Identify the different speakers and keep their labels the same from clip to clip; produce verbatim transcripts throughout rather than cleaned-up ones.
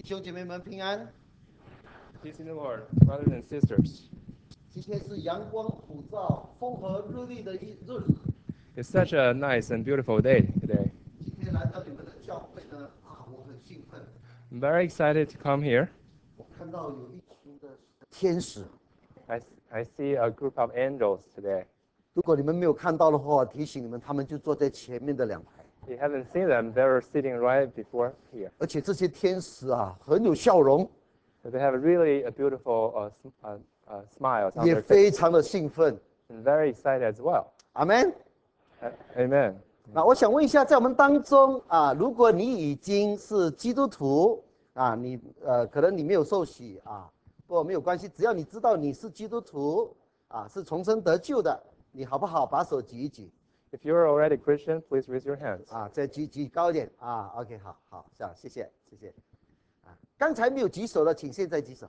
Speaker 1: 兄姐妹们平安。
Speaker 2: Peace in the Lord, brothers and sisters.
Speaker 1: 今天是阳光普照、风和日丽的一日子。
Speaker 2: It's such a nice and beautiful day today.
Speaker 1: 今天来到你们的教会呢，啊，我很兴奋。
Speaker 2: I'm very excited to come here.
Speaker 1: 我看到有一群的天使。
Speaker 2: I, I see a group of angels today.
Speaker 1: 如果你们没有看到的话，我提醒你们，他们就坐在前面的两排。
Speaker 2: If you haven't seen them, they're sitting right before here.
Speaker 1: 而且这些天使啊，很有笑容，
Speaker 2: So they have really a beautiful uh, uh, uh, smiles on
Speaker 1: 也
Speaker 2: their
Speaker 1: 非
Speaker 2: face
Speaker 1: 常的兴奋。
Speaker 2: and very excited as well.
Speaker 1: 阿门。
Speaker 2: Uh, amen.
Speaker 1: 那我想问一下，在我们当中啊，如果你已经是基督徒啊，你呃，可能你没有受洗啊，不过没有关系，只要你知道你是基督徒啊，是重生得救的，你好不好？把手举一举
Speaker 2: If you're already Christian, please raise your hands.
Speaker 1: 啊，再举举高一点啊。OK， 好好，这样谢谢谢谢啊。刚才没有举手的，请现在举手。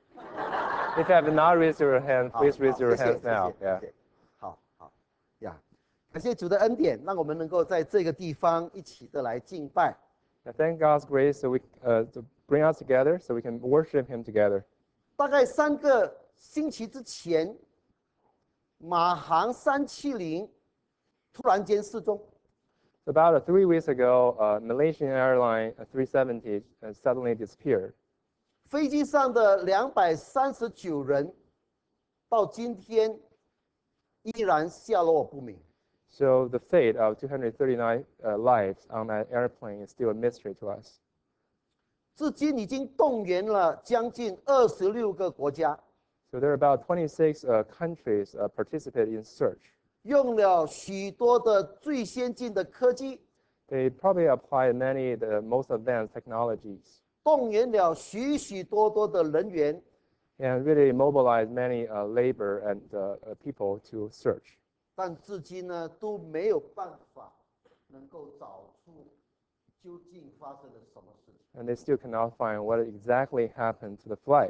Speaker 2: If you have not raised your hand,
Speaker 1: 好，
Speaker 2: please raise
Speaker 1: 好
Speaker 2: your
Speaker 1: 谢谢
Speaker 2: hands
Speaker 1: 谢
Speaker 2: now.
Speaker 1: 谢
Speaker 2: Yeah.
Speaker 1: 谢谢，好好呀，感谢主的恩典，让我们能够在这个地方一起的来敬拜。
Speaker 2: I thank God's grace so we, uh, to bring us together so we can worship Him together.
Speaker 1: 大概三个星期之前，马航三七零突然间失踪，
Speaker 2: About uh, three weeks ago, uh, Malaysian airline uh, three seventy uh, suddenly disappeared.
Speaker 1: 飞机上的两百三十九人，到今天依然下落不明。
Speaker 2: So the fate of two hundred thirty-nine uh, lives on that airplane is still a mystery to us.
Speaker 1: 至今已经动员了将近二十六个国家，
Speaker 2: So there are about twenty-six uh, countries uh, participate in search.
Speaker 1: 用了许多的最先进的科技，
Speaker 2: They probably apply many the most advanced technologies
Speaker 1: 动员了许许多多的人员，
Speaker 2: and really mobilize many uh, labor and uh, uh, people to search.
Speaker 1: 但至今呢都没有办法能够找出究竟发生了什么事情。
Speaker 2: And they still cannot find what exactly happened to the flight.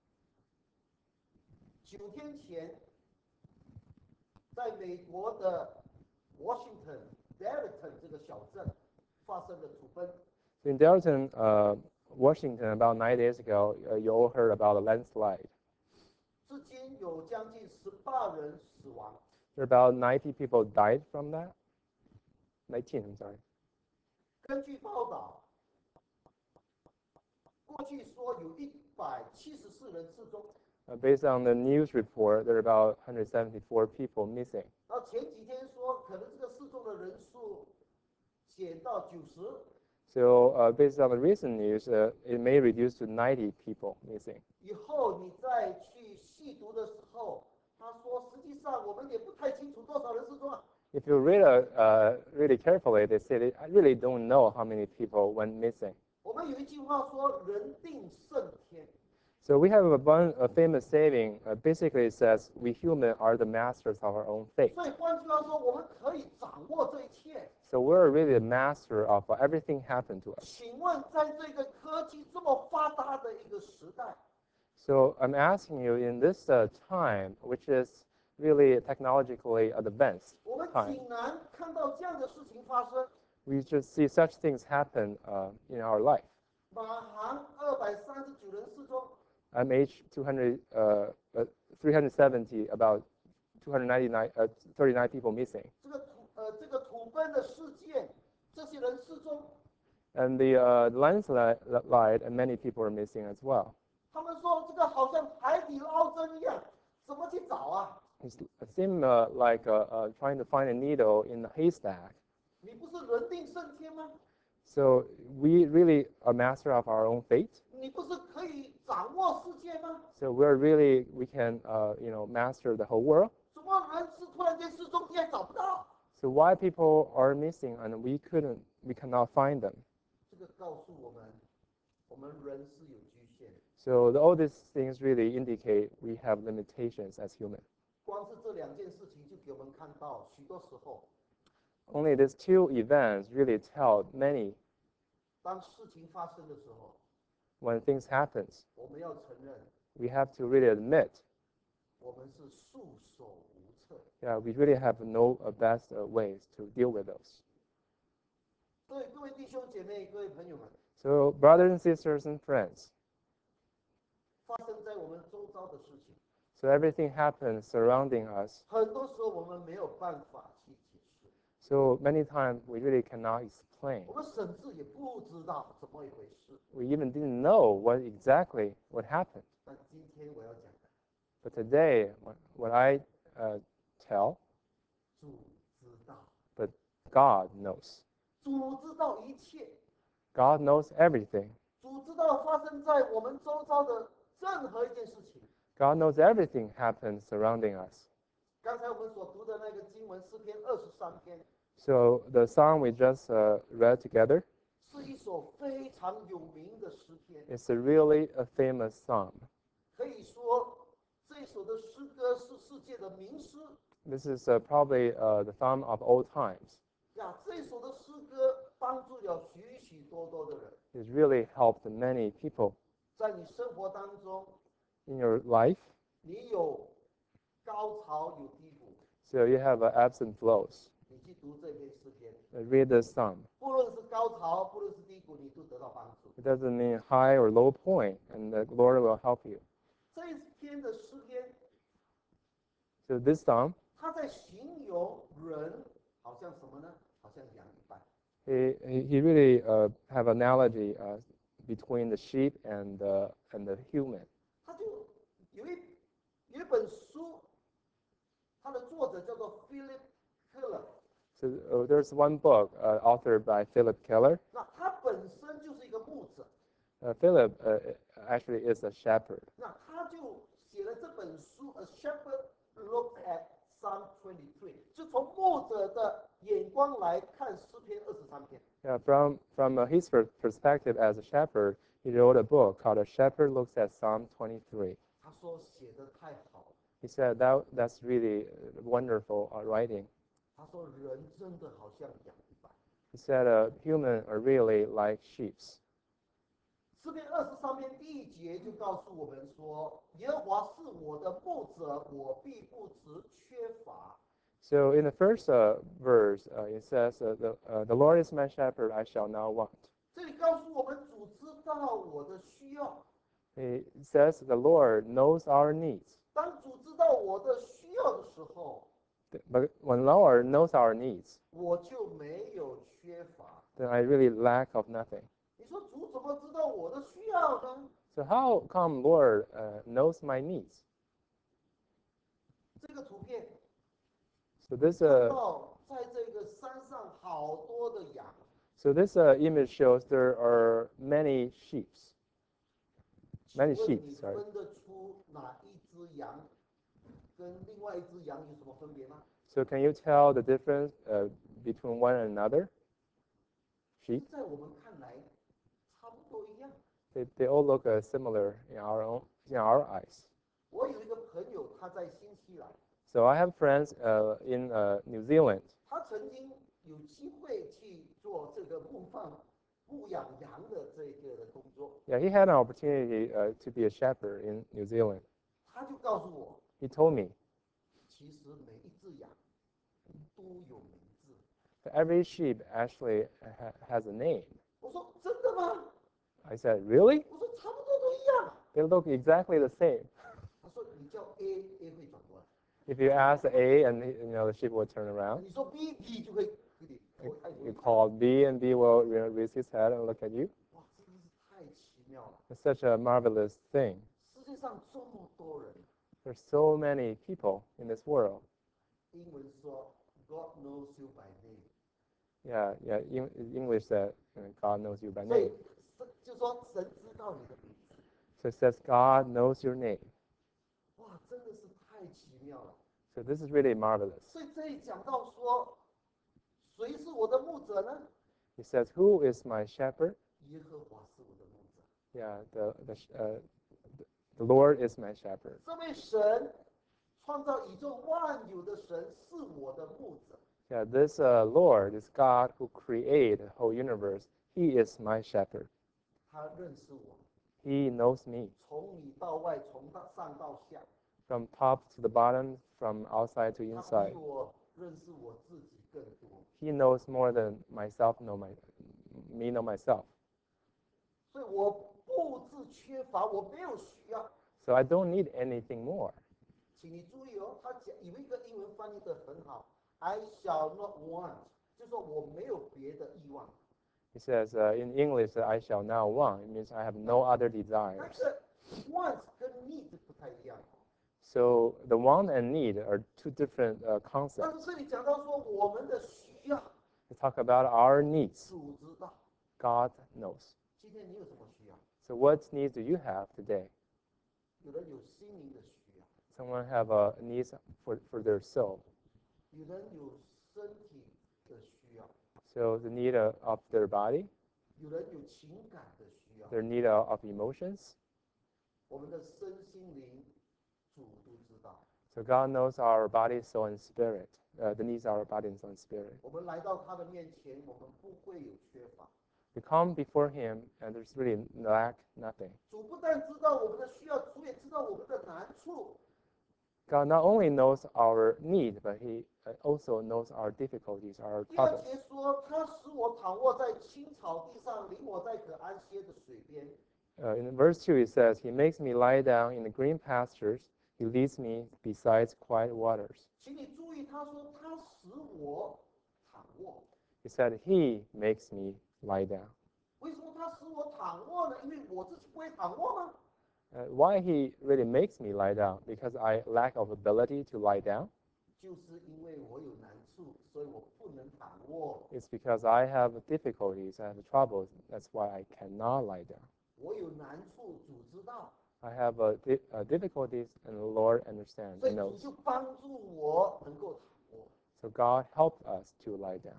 Speaker 1: 九天前，在美国的 Washington Dalton 这个小镇发生了土崩，
Speaker 2: So in Dalton, uh, Washington, about nine days ago, uh, you all heard about a landslide.
Speaker 1: 至今有将近十八人死亡。
Speaker 2: There are about ninety people died from that. nineteen, I'm sorry.
Speaker 1: 根据报道，过去说有一百七十四人失踪，
Speaker 2: Uh, based on the news report, there are about one hundred seventy-four people missing.
Speaker 1: 然后前几天说可能这个失踪的人数减到九十。
Speaker 2: So uh, based on the recent news, uh, it may reduce to ninety people missing.
Speaker 1: 以后你再去细读的时候，他说实际上我们也不太清楚多少人失踪啊。
Speaker 2: If you read uh, uh, really carefully, they say they I really don't know how many people went missing.
Speaker 1: 我们有一句话说人定胜天，
Speaker 2: So we have a, one, a famous saying. Uh, basically, it says we humans are the masters of our own fate.
Speaker 1: 所以换句话说，我们可以掌握这一切。
Speaker 2: So we're really the master of everything happened to us.
Speaker 1: 请问，在这个科技这么发达的一个时代，
Speaker 2: So I'm asking you, in this uh, time, which is really technologically advanced
Speaker 1: 我们
Speaker 2: time,
Speaker 1: 竟然看到这样的事情发生。
Speaker 2: we just see such things happen uh, in our life.
Speaker 1: 马航二百三十九人失踪，
Speaker 2: M H two hundred, uh, uh, three hundred seventy, about two hundred ninety-nine, uh, thirty-nine people missing.
Speaker 1: 这个土呃这个土崩的事件，这些人失踪，
Speaker 2: And the uh, landslide, and many people are missing as well.
Speaker 1: 他们说这个好像海底捞针一样，怎么去找啊？
Speaker 2: It seemed uh, like uh, uh, trying to find a needle in a haystack.
Speaker 1: 你不是人定胜天吗？
Speaker 2: So we really are master of our own fate.
Speaker 1: 你不是可以掌握世界吗？
Speaker 2: So we're really, we can, uh, you know, master the whole world.
Speaker 1: 怎么人是突然间失踪，你也找不到？
Speaker 2: So why people are missing and we couldn't, we cannot find them?
Speaker 1: 这个告诉我们，我们人是有局限的。
Speaker 2: So the, all these things really indicate we have limitations as humans.
Speaker 1: 光是这两件事情就给我们看到，许多时候，
Speaker 2: Only these two events really tell many
Speaker 1: 当事情发生的时候，
Speaker 2: when things happens.
Speaker 1: 我们要承认，
Speaker 2: We have to really admit,
Speaker 1: 我们是束手无策。
Speaker 2: yeah, we really have no uh, best uh, ways to deal with those.
Speaker 1: 对所以各位弟兄姐妹、各位朋友们，
Speaker 2: So, brothers and sisters and friends,
Speaker 1: 发生在我们周遭的事情，
Speaker 2: so everything happens surrounding us.
Speaker 1: 很多时候我们没有办法去解释，
Speaker 2: So many times we really cannot explain.
Speaker 1: 我们甚至也不知道怎么一回事。
Speaker 2: We even didn't know what exactly what happened.
Speaker 1: 但今天我要讲的，
Speaker 2: But today, what, what I uh, tell,
Speaker 1: 主知道，
Speaker 2: but God knows.
Speaker 1: 主知道一切，
Speaker 2: God knows everything.
Speaker 1: 主知道发生在我们周遭的任何一件事情。
Speaker 2: God knows everything happens surrounding us.
Speaker 1: 刚才我们所读的那个经文诗篇二十三篇，
Speaker 2: So the song we just uh, read together
Speaker 1: 是一首非常有名的诗篇。
Speaker 2: is a really a famous psalm.
Speaker 1: 可以说，这首的诗歌是世界的名诗
Speaker 2: This is uh, probably uh, the psalm of old times.
Speaker 1: 呀。这首的诗歌帮助了许许多多的人，
Speaker 2: It really helped many people
Speaker 1: 在你生活当中，
Speaker 2: in your life.
Speaker 1: 你有高潮有低谷，
Speaker 2: So you have uh, ebbs and flows.
Speaker 1: 你去读这篇诗篇，
Speaker 2: Uh, read this psalm.
Speaker 1: 不论是高潮，不论是低谷，你都得到帮助。
Speaker 2: It doesn't mean high or low point, and the Lord will help you.
Speaker 1: 这一篇的诗篇，
Speaker 2: So this psalm,
Speaker 1: 它在形容人好像什么呢？好像羊一般。
Speaker 2: he, he he really uh, have analogy uh, between the sheep and the and the human.
Speaker 1: 他就有一有一本书，它的作者叫做 Philip Keller。
Speaker 2: So uh, there's one book uh, authored by Philip Keller.
Speaker 1: 那他本身就是一个牧者，
Speaker 2: Uh, Philip uh, actually is a shepherd.
Speaker 1: 那他就写了这本书《A Shepherd Looks at Psalm twenty-three》，就从牧者的眼光来看诗篇二十三篇。
Speaker 2: Yeah, from from uh, his per- perspective as a shepherd, he wrote a book called "A Shepherd Looks at Psalm twenty-three."
Speaker 1: 他说写得太好了，
Speaker 2: He said that that's really uh, wonderful uh, writing.
Speaker 1: 他说人真的好像羊一般。
Speaker 2: He said uh, humans are really like sheep.
Speaker 1: 诗篇二十三篇第一节就告诉我们说：“耶和华是我的牧者，我必不致缺乏。”
Speaker 2: So in the first uh, verse, uh, it says, uh, the, uh, "The Lord is my shepherd; I shall not want."
Speaker 1: 这里告诉我们，主知道我的需要。
Speaker 2: He says, "The Lord knows our needs."
Speaker 1: 当主知道我的需要的时候，
Speaker 2: But when Lord knows our needs,
Speaker 1: 我就没有缺乏。
Speaker 2: then I really lack of nothing.
Speaker 1: 你说主怎么知道我的需要呢？
Speaker 2: So how come Lord uh, knows my needs?
Speaker 1: 这个图片
Speaker 2: So this
Speaker 1: 看
Speaker 2: uh,
Speaker 1: 到，在这个山上好多的羊，
Speaker 2: so this uh, image shows there are many sheep.
Speaker 1: 请
Speaker 2: Many
Speaker 1: 问
Speaker 2: sheep,
Speaker 1: 你
Speaker 2: sorry.
Speaker 1: 分得出哪一只羊跟另外一只羊有什么分别吗？
Speaker 2: So can you tell the difference uh, between one and another?
Speaker 1: 其实
Speaker 2: Sheep.
Speaker 1: 在我们看来，差不多一样。
Speaker 2: They, they all look uh, similar in our own in our eyes.
Speaker 1: 我有一个朋友，他在新西兰，
Speaker 2: So I have friends uh, in uh, New Zealand.
Speaker 1: 他曾经有机会去做这个牧放、牧养羊的这个的工作。
Speaker 2: Yeah, he had an opportunity uh, to be a shepherd in New Zealand.
Speaker 1: 他就告诉我，
Speaker 2: He told me
Speaker 1: 其实每一只羊都有名字。
Speaker 2: that every sheep actually ha- has a name.
Speaker 1: 我说真的吗？
Speaker 2: I said, really?
Speaker 1: 我说差不多都一样。
Speaker 2: They look exactly the same.
Speaker 1: 他说你叫 A，A 会转过来；
Speaker 2: If you ask A, and you know the sheep will turn around.
Speaker 1: 你说 B，B 就会有点头太多
Speaker 2: You
Speaker 1: 一看。
Speaker 2: call B, and B will you know, raise his head and look at you.
Speaker 1: 哇，真的是太奇妙了！
Speaker 2: It's such a marvelous thing.
Speaker 1: 世界上这么多人，
Speaker 2: There's so many people in this world.
Speaker 1: 英文说 God knows you by name，
Speaker 2: Yeah, yeah. In, in English said you know, God knows you by
Speaker 1: 所以
Speaker 2: name.
Speaker 1: 神就说神知道你的名字。
Speaker 2: So it says God knows your name.
Speaker 1: 哇，真的是太奇妙了！
Speaker 2: So this is really marvelous.
Speaker 1: 所以这里讲到说，谁是我的牧者呢？
Speaker 2: He says, "Who is my shepherd?"
Speaker 1: 耶和华是我的牧者。
Speaker 2: Yeah, the the uh, the Lord is my shepherd.
Speaker 1: 这位神创造宇宙万有的神是我的牧者。
Speaker 2: Yeah, this uh, Lord is God who created the whole universe. He is my shepherd.
Speaker 1: 他认识我，
Speaker 2: He knows me
Speaker 1: 从里到外，从到上到下，
Speaker 2: from top to the bottom, from outside to
Speaker 1: 他
Speaker 2: inside.
Speaker 1: 比我认识我自己更多。
Speaker 2: He knows more than myself know my me know myself.
Speaker 1: 所以我不自缺乏，我没有需要。
Speaker 2: So I don't need anything more.
Speaker 1: 请你注意哦，他讲有一个英文翻译的很好 ，I shall not want， 就是说我没有别的欲望。
Speaker 2: He says uh, in English that I shall now want. It means I have no other
Speaker 1: 那
Speaker 2: desires.
Speaker 1: 个 want 跟 need 不太一样。
Speaker 2: So the want and need are two different uh,
Speaker 1: 但
Speaker 2: concepts.
Speaker 1: 是这里讲到说我们的需要，
Speaker 2: We talk about our needs.
Speaker 1: 主知道。
Speaker 2: God knows.
Speaker 1: 今天你有什么需要？
Speaker 2: So what needs do you have today?
Speaker 1: 有人有心灵的需要，
Speaker 2: Someone have a needs for, for their soul.
Speaker 1: 有人有身体的需要，
Speaker 2: So the need of, of their body,
Speaker 1: 有人有情感的需要。
Speaker 2: their need of, of emotions.
Speaker 1: 我们的身心灵，主都知道。
Speaker 2: So God knows our body, soul, and spirit. Uh, the needs of our body, soul, and spirit.
Speaker 1: 我们来到他的面前，我们不会有缺乏。
Speaker 2: We come before Him, and there's really lack nothing.
Speaker 1: 主不但知道我们的需要，主也知道我们的难处。
Speaker 2: God not only knows our need, but He uh, also knows our difficulties, our
Speaker 1: 第二
Speaker 2: troubles.
Speaker 1: 节说，他使我躺卧在青草地上，领我在可安歇的水边。
Speaker 2: Uh, in verse two, it says, He makes me lie down in the green pastures. He leads me beside quiet waters.
Speaker 1: 请你注意，他说他使我躺卧。
Speaker 2: He said, He makes me lie down.
Speaker 1: 为什么他使我躺卧呢？因为我自己不会躺卧吗？
Speaker 2: Uh, why He really makes me lie down? Because I lack of ability to lie down?
Speaker 1: 就是因为我有难处，所以我不能躺卧。
Speaker 2: It's because I have difficulties, I have troubles. That's why I cannot lie down.
Speaker 1: 我有难处，主知道，
Speaker 2: I have uh, di- uh, difficulties, and the Lord understands
Speaker 1: 所
Speaker 2: and
Speaker 1: 以主
Speaker 2: knows.
Speaker 1: 就帮助我能够躺卧。
Speaker 2: So God helped us to lie down.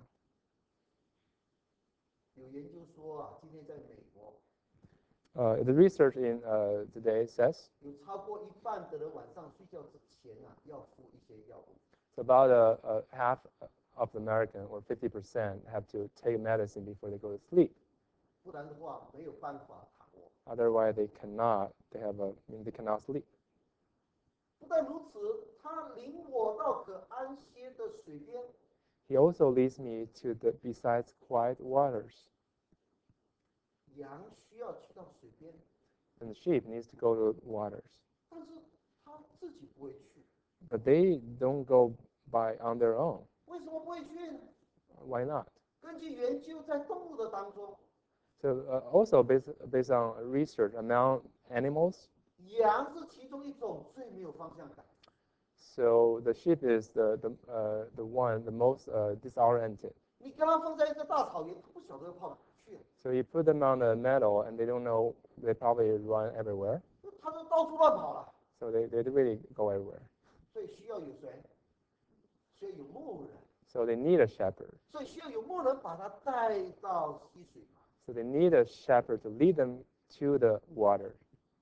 Speaker 1: 有研究说啊，今天在美国
Speaker 2: Uh, the research in uh, today says
Speaker 1: 有超过一半的人晚上睡觉之前啊，要服一些药物。
Speaker 2: it's about a, a half of the American, or fifty percent, have to take medicine before they go to sleep.
Speaker 1: 不然的话没有办法躺卧。
Speaker 2: Otherwise, they cannot. They have a. I mean, they cannot sleep.
Speaker 1: 不但如此，他领我到可安歇的水边。
Speaker 2: He also leads me to the besides quiet waters.
Speaker 1: 羊需要去到水边，
Speaker 2: And the sheep needs to go to waters,
Speaker 1: 但是他自己不会去。
Speaker 2: but they don't go by on their own.
Speaker 1: 为什么不会去呢？
Speaker 2: Why not?
Speaker 1: 根据研究，在动物的当中，
Speaker 2: So uh, also based based on research among animals,
Speaker 1: 羊是其中一种最没有方向感。
Speaker 2: so the sheep is the the uh, the one the most uh, disoriented.
Speaker 1: 你跟它放在一个大草原，它不晓得要跑哪去，
Speaker 2: So you put them on the meadow, and they don't know. They probably run everywhere.
Speaker 1: 它就到处乱跑了。
Speaker 2: So they, they really go everywhere.
Speaker 1: 所以需要有谁？需要有牧人，
Speaker 2: So they need a shepherd.
Speaker 1: 所以需要有牧人把它带到溪水旁。
Speaker 2: So they need a shepherd to lead them to the water.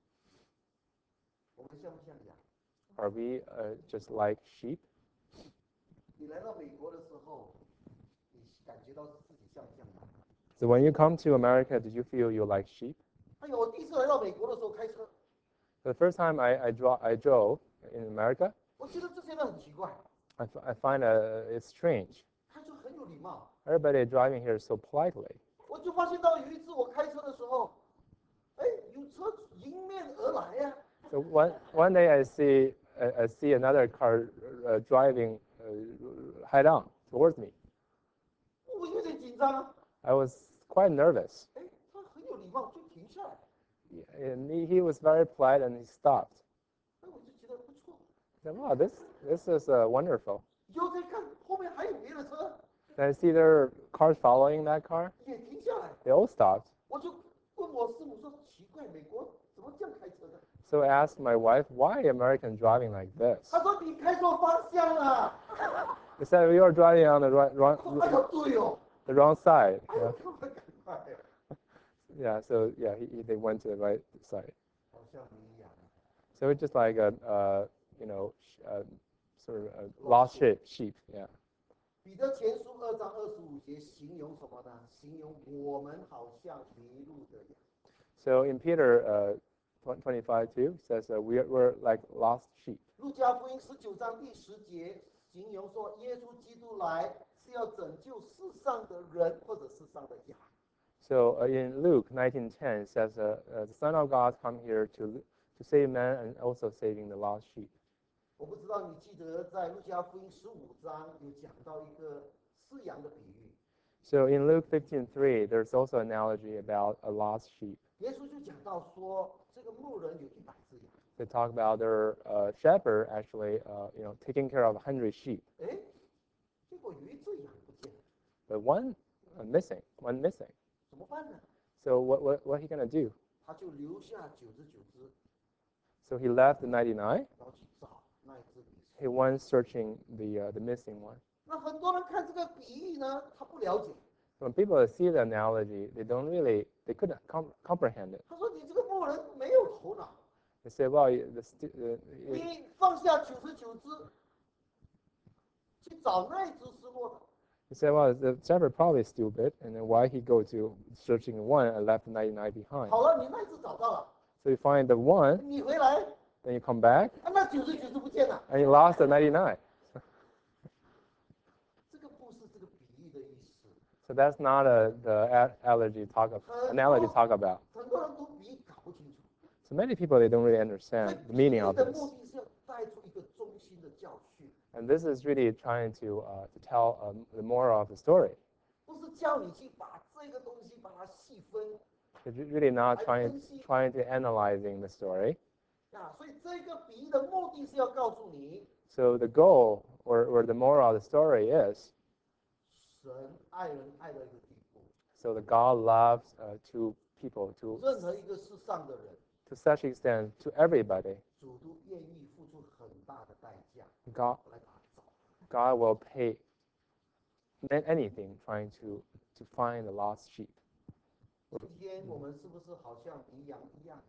Speaker 1: 我们像不像羊？
Speaker 2: Are we uh, just like sheep?
Speaker 1: 你来到美国的时候，你感觉到自己像不像羊？
Speaker 2: So when you come to America, did you feel you like sheep?
Speaker 1: 哎呦，我第一次来到美国的时候开车，
Speaker 2: The first time I I, dro- I drove in America,
Speaker 1: 我觉得这些人很奇怪，
Speaker 2: I, f- I find uh, it's strange.
Speaker 1: 开车很有礼貌。
Speaker 2: Everybody driving here so politely.
Speaker 1: 我就发现到有一次我开车的时候，哎，有车迎面而来呀、
Speaker 2: So one one day I see I, I see another car uh, driving uh, head on towards me.
Speaker 1: 我有点紧张啊。
Speaker 2: I was quite nervous.
Speaker 1: 哎，他很有礼貌，就停下来。
Speaker 2: And he, he was very polite and he stopped.
Speaker 1: 哎，我就觉得不错。
Speaker 2: I said, wow, this, this is uh, wonderful.
Speaker 1: 以后再看后面还有别的车，
Speaker 2: And I see there are cars following that car.
Speaker 1: 也停下来。
Speaker 2: They all stopped.
Speaker 1: 我就问我师母说：“奇怪，美国怎么这样开车的
Speaker 2: So I asked my wife, why American driving like？” this?
Speaker 1: 她说：“你开错方向了。
Speaker 2: They said, we are driving on the, right,
Speaker 1: 我说：“哎
Speaker 2: wrong,
Speaker 1: 呦，对哦，
Speaker 2: the wrong side.
Speaker 1: 哎呦，赶快赶快，
Speaker 2: Yeah, so yeah, he, he- they went to the right side.
Speaker 1: 好像你一样。
Speaker 2: So it's just like a, uh, you know, sh- uh, sort of a lost sheep, sheep. Yeah.
Speaker 1: 彼得前书二章二十五节形容什么呢？形容我们好像迷路的羊。
Speaker 2: So in Peter uh, twenty-five two says uh, we are, we're like lost sheep.
Speaker 1: 路加福音十九章第十节形容说，耶稣基督来是要拯救世上的人或者世上的羊。
Speaker 2: So uh, in Luke nineteen ten, it says, uh, uh, "The Son of God come here to to save man and also saving the lost sheep."
Speaker 1: 我不知道你记得在路加福音十五章有讲到一个饲养的比喻，
Speaker 2: So in Luke fifteen three, there's also an analogy about a lost sheep.
Speaker 1: 耶稣就讲到说，这个牧人有一百只羊，
Speaker 2: They talk about their uh, shepherd actually, uh, you know, taking care of a hundred sheep,
Speaker 1: 哎，结果有一只羊不见了，
Speaker 2: but one uh, missing, one missing.
Speaker 1: 怎么办呢？
Speaker 2: So what what what he gonna do?
Speaker 1: 他就留下九十九只，
Speaker 2: So he left the ninety-nine.
Speaker 1: 然后去找那一只迷失。
Speaker 2: He went searching the uh, the missing one.
Speaker 1: 那很多人看这个比喻呢，他不了解，
Speaker 2: When people see the analogy, they don't really, they couldn't com- comprehend it.
Speaker 1: 他说你这个牧人没有头脑，
Speaker 2: They say, well, the, st- uh,
Speaker 1: 你放下九十九只，去找那一只失落的。
Speaker 2: they say, well, the shepherd probably stupid, and then why he go to searching one and left the ninety-nine behind?
Speaker 1: 好了，你那一只找到了，
Speaker 2: So you find the one,
Speaker 1: 你回来，
Speaker 2: then you come back,
Speaker 1: 啊，那九十九只不见了。
Speaker 2: and you lost the ninety-nine.
Speaker 1: 这个不是这个比喻的意思。
Speaker 2: So that's not a, the a- allergy talk of, analogy talk about.
Speaker 1: 很多人都比喻搞不清楚。
Speaker 2: So many people, they don't really
Speaker 1: 所以
Speaker 2: understand the
Speaker 1: 比
Speaker 2: meaning
Speaker 1: 喻
Speaker 2: of
Speaker 1: 的目
Speaker 2: this.
Speaker 1: 的是要带出一个中心的教训，
Speaker 2: And this is really trying to, uh, to tell um, the moral of the story.
Speaker 1: 不是叫你去把这个东西把它细分
Speaker 2: It's really not trying, trying to analyzing the story.
Speaker 1: 啊。所以这个比喻的目的是要告诉你，
Speaker 2: So the goal or, or the moral of the story is,
Speaker 1: 神爱人爱到一个地步，
Speaker 2: so that God loves uh, to people, to,
Speaker 1: 任何一个世上的人，
Speaker 2: to such extent to everybody.
Speaker 1: 主都愿意付出很大的代价
Speaker 2: God,
Speaker 1: 来把它找。
Speaker 2: God will pay anything trying to, to find the lost sheep.
Speaker 1: 今天我们是不是好像迷羊一样？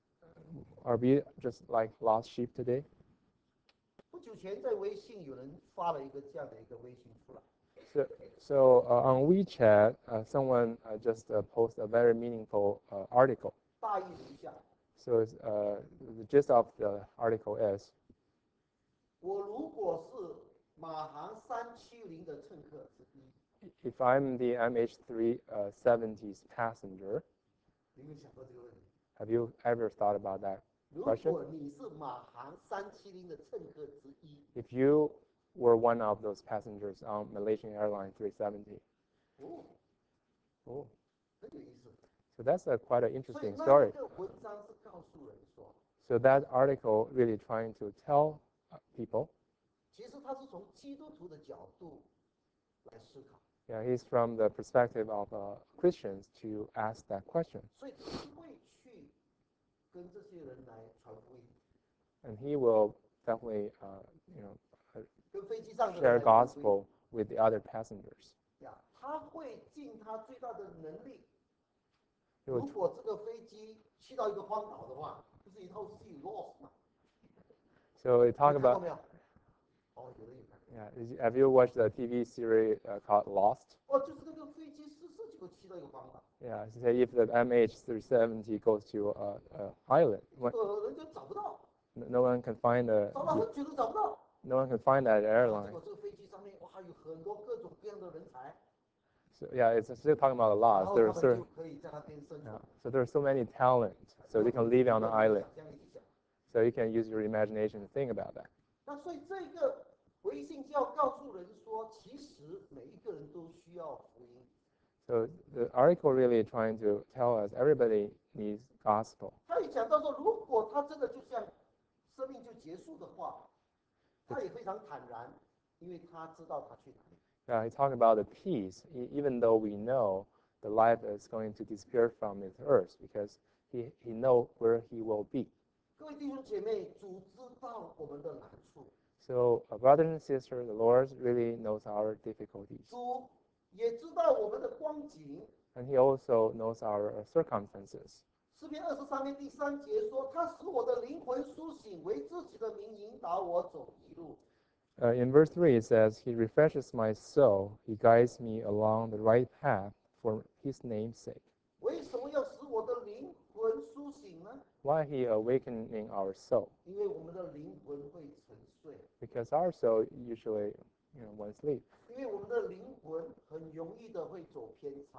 Speaker 2: Are we just like lost sheep today?
Speaker 1: 不久前在微信有人发了一个这样的一个微信出来，
Speaker 2: So, so uh, on WeChat, uh, someone uh, just uh, posted a very meaningful uh, article.
Speaker 1: 大意如下：
Speaker 2: So it's, uh, the gist of the article is,
Speaker 1: 我如果是马航三七零的乘客之一，
Speaker 2: if I'm the M H three seventy's passenger,
Speaker 1: 你有没有想过这个问题？
Speaker 2: have you ever thought about that
Speaker 1: 如
Speaker 2: question?
Speaker 1: 果你是马航三七零的乘客之一，
Speaker 2: If you were one of those passengers on Malaysian Airlines three seventy,
Speaker 1: 哦，
Speaker 2: oh,
Speaker 1: 很有意思。
Speaker 2: so that's a quite an
Speaker 1: 所以
Speaker 2: interesting
Speaker 1: 那
Speaker 2: story.
Speaker 1: 个文章是告诉人说，
Speaker 2: So that article really trying to tell uh, people,
Speaker 1: 其实他是从基督徒的角度来思考，
Speaker 2: yeah, he's from the perspective of uh, Christians to ask that question.
Speaker 1: 所以他会去跟这些人来传福音，
Speaker 2: And he will definitely, uh, you know,
Speaker 1: 跟飞机上的
Speaker 2: share
Speaker 1: 人来传福音
Speaker 2: gospel with the other passengers.
Speaker 1: 呀。他会尽他最大的能力。
Speaker 2: He
Speaker 1: 如
Speaker 2: will,
Speaker 1: 果这个飞机去到一个荒岛的话，不是一套戏 lost 吗？
Speaker 2: so we talk
Speaker 1: 你看过
Speaker 2: about,
Speaker 1: 没有？哦，有人有看。
Speaker 2: yeah, is, have you watched the T V series uh, called Lost?
Speaker 1: 哦，就是那个飞机失事，结果去到一个荒岛，
Speaker 2: Yeah, so say if the M H three seventy goes to a, a island,
Speaker 1: 这个人就找不到，
Speaker 2: no no one can find a,
Speaker 1: 找了很久都找不到。
Speaker 2: no one can find that
Speaker 1: 结
Speaker 2: airline.
Speaker 1: 果这个飞机上面哇，有很多各种各样的人才，
Speaker 2: So yeah, it's still talking about the
Speaker 1: 然
Speaker 2: lost.
Speaker 1: 后
Speaker 2: There's
Speaker 1: 他们
Speaker 2: cer-
Speaker 1: 就可以在那边生
Speaker 2: yeah,
Speaker 1: 存。
Speaker 2: so there's so many talent, so they can live on the
Speaker 1: 想
Speaker 2: island.
Speaker 1: 象力去想。
Speaker 2: So you can use your imagination to think about that.
Speaker 1: 那所以这个微信就要告诉人说，其实每一个人都需要福音。
Speaker 2: So the article really trying to tell us everybody needs gospel.
Speaker 1: 他也讲到说，如果他真的就这样生命就结束的话，他也非常坦然，因为他知道他去哪里。
Speaker 2: Yeah, he talked about the peace, e- even though we know the life is going to disappear from this earth, because he, he know where he will be.
Speaker 1: 各位弟兄姐妹，主知道我们的难处，
Speaker 2: So, uh, brothers and sisters, the Lord really knows our difficulties,
Speaker 1: 主也知道我们的光景。
Speaker 2: and He also knows our uh, circumstances.
Speaker 1: 诗篇二十三篇第三节说：“他使我的灵魂苏醒，为自己的名引导我走义路。”
Speaker 2: Uh, in verse three, it says, He refreshes my soul, He guides me along the right path for His name's sake.
Speaker 1: 为什么要使我的灵魂苏醒呢？
Speaker 2: Why He awakening our soul?
Speaker 1: 因为我们的灵魂会沉睡，
Speaker 2: Because our soul usually, you know, won't sleep.
Speaker 1: 因为我们的灵魂很容易的会走偏差。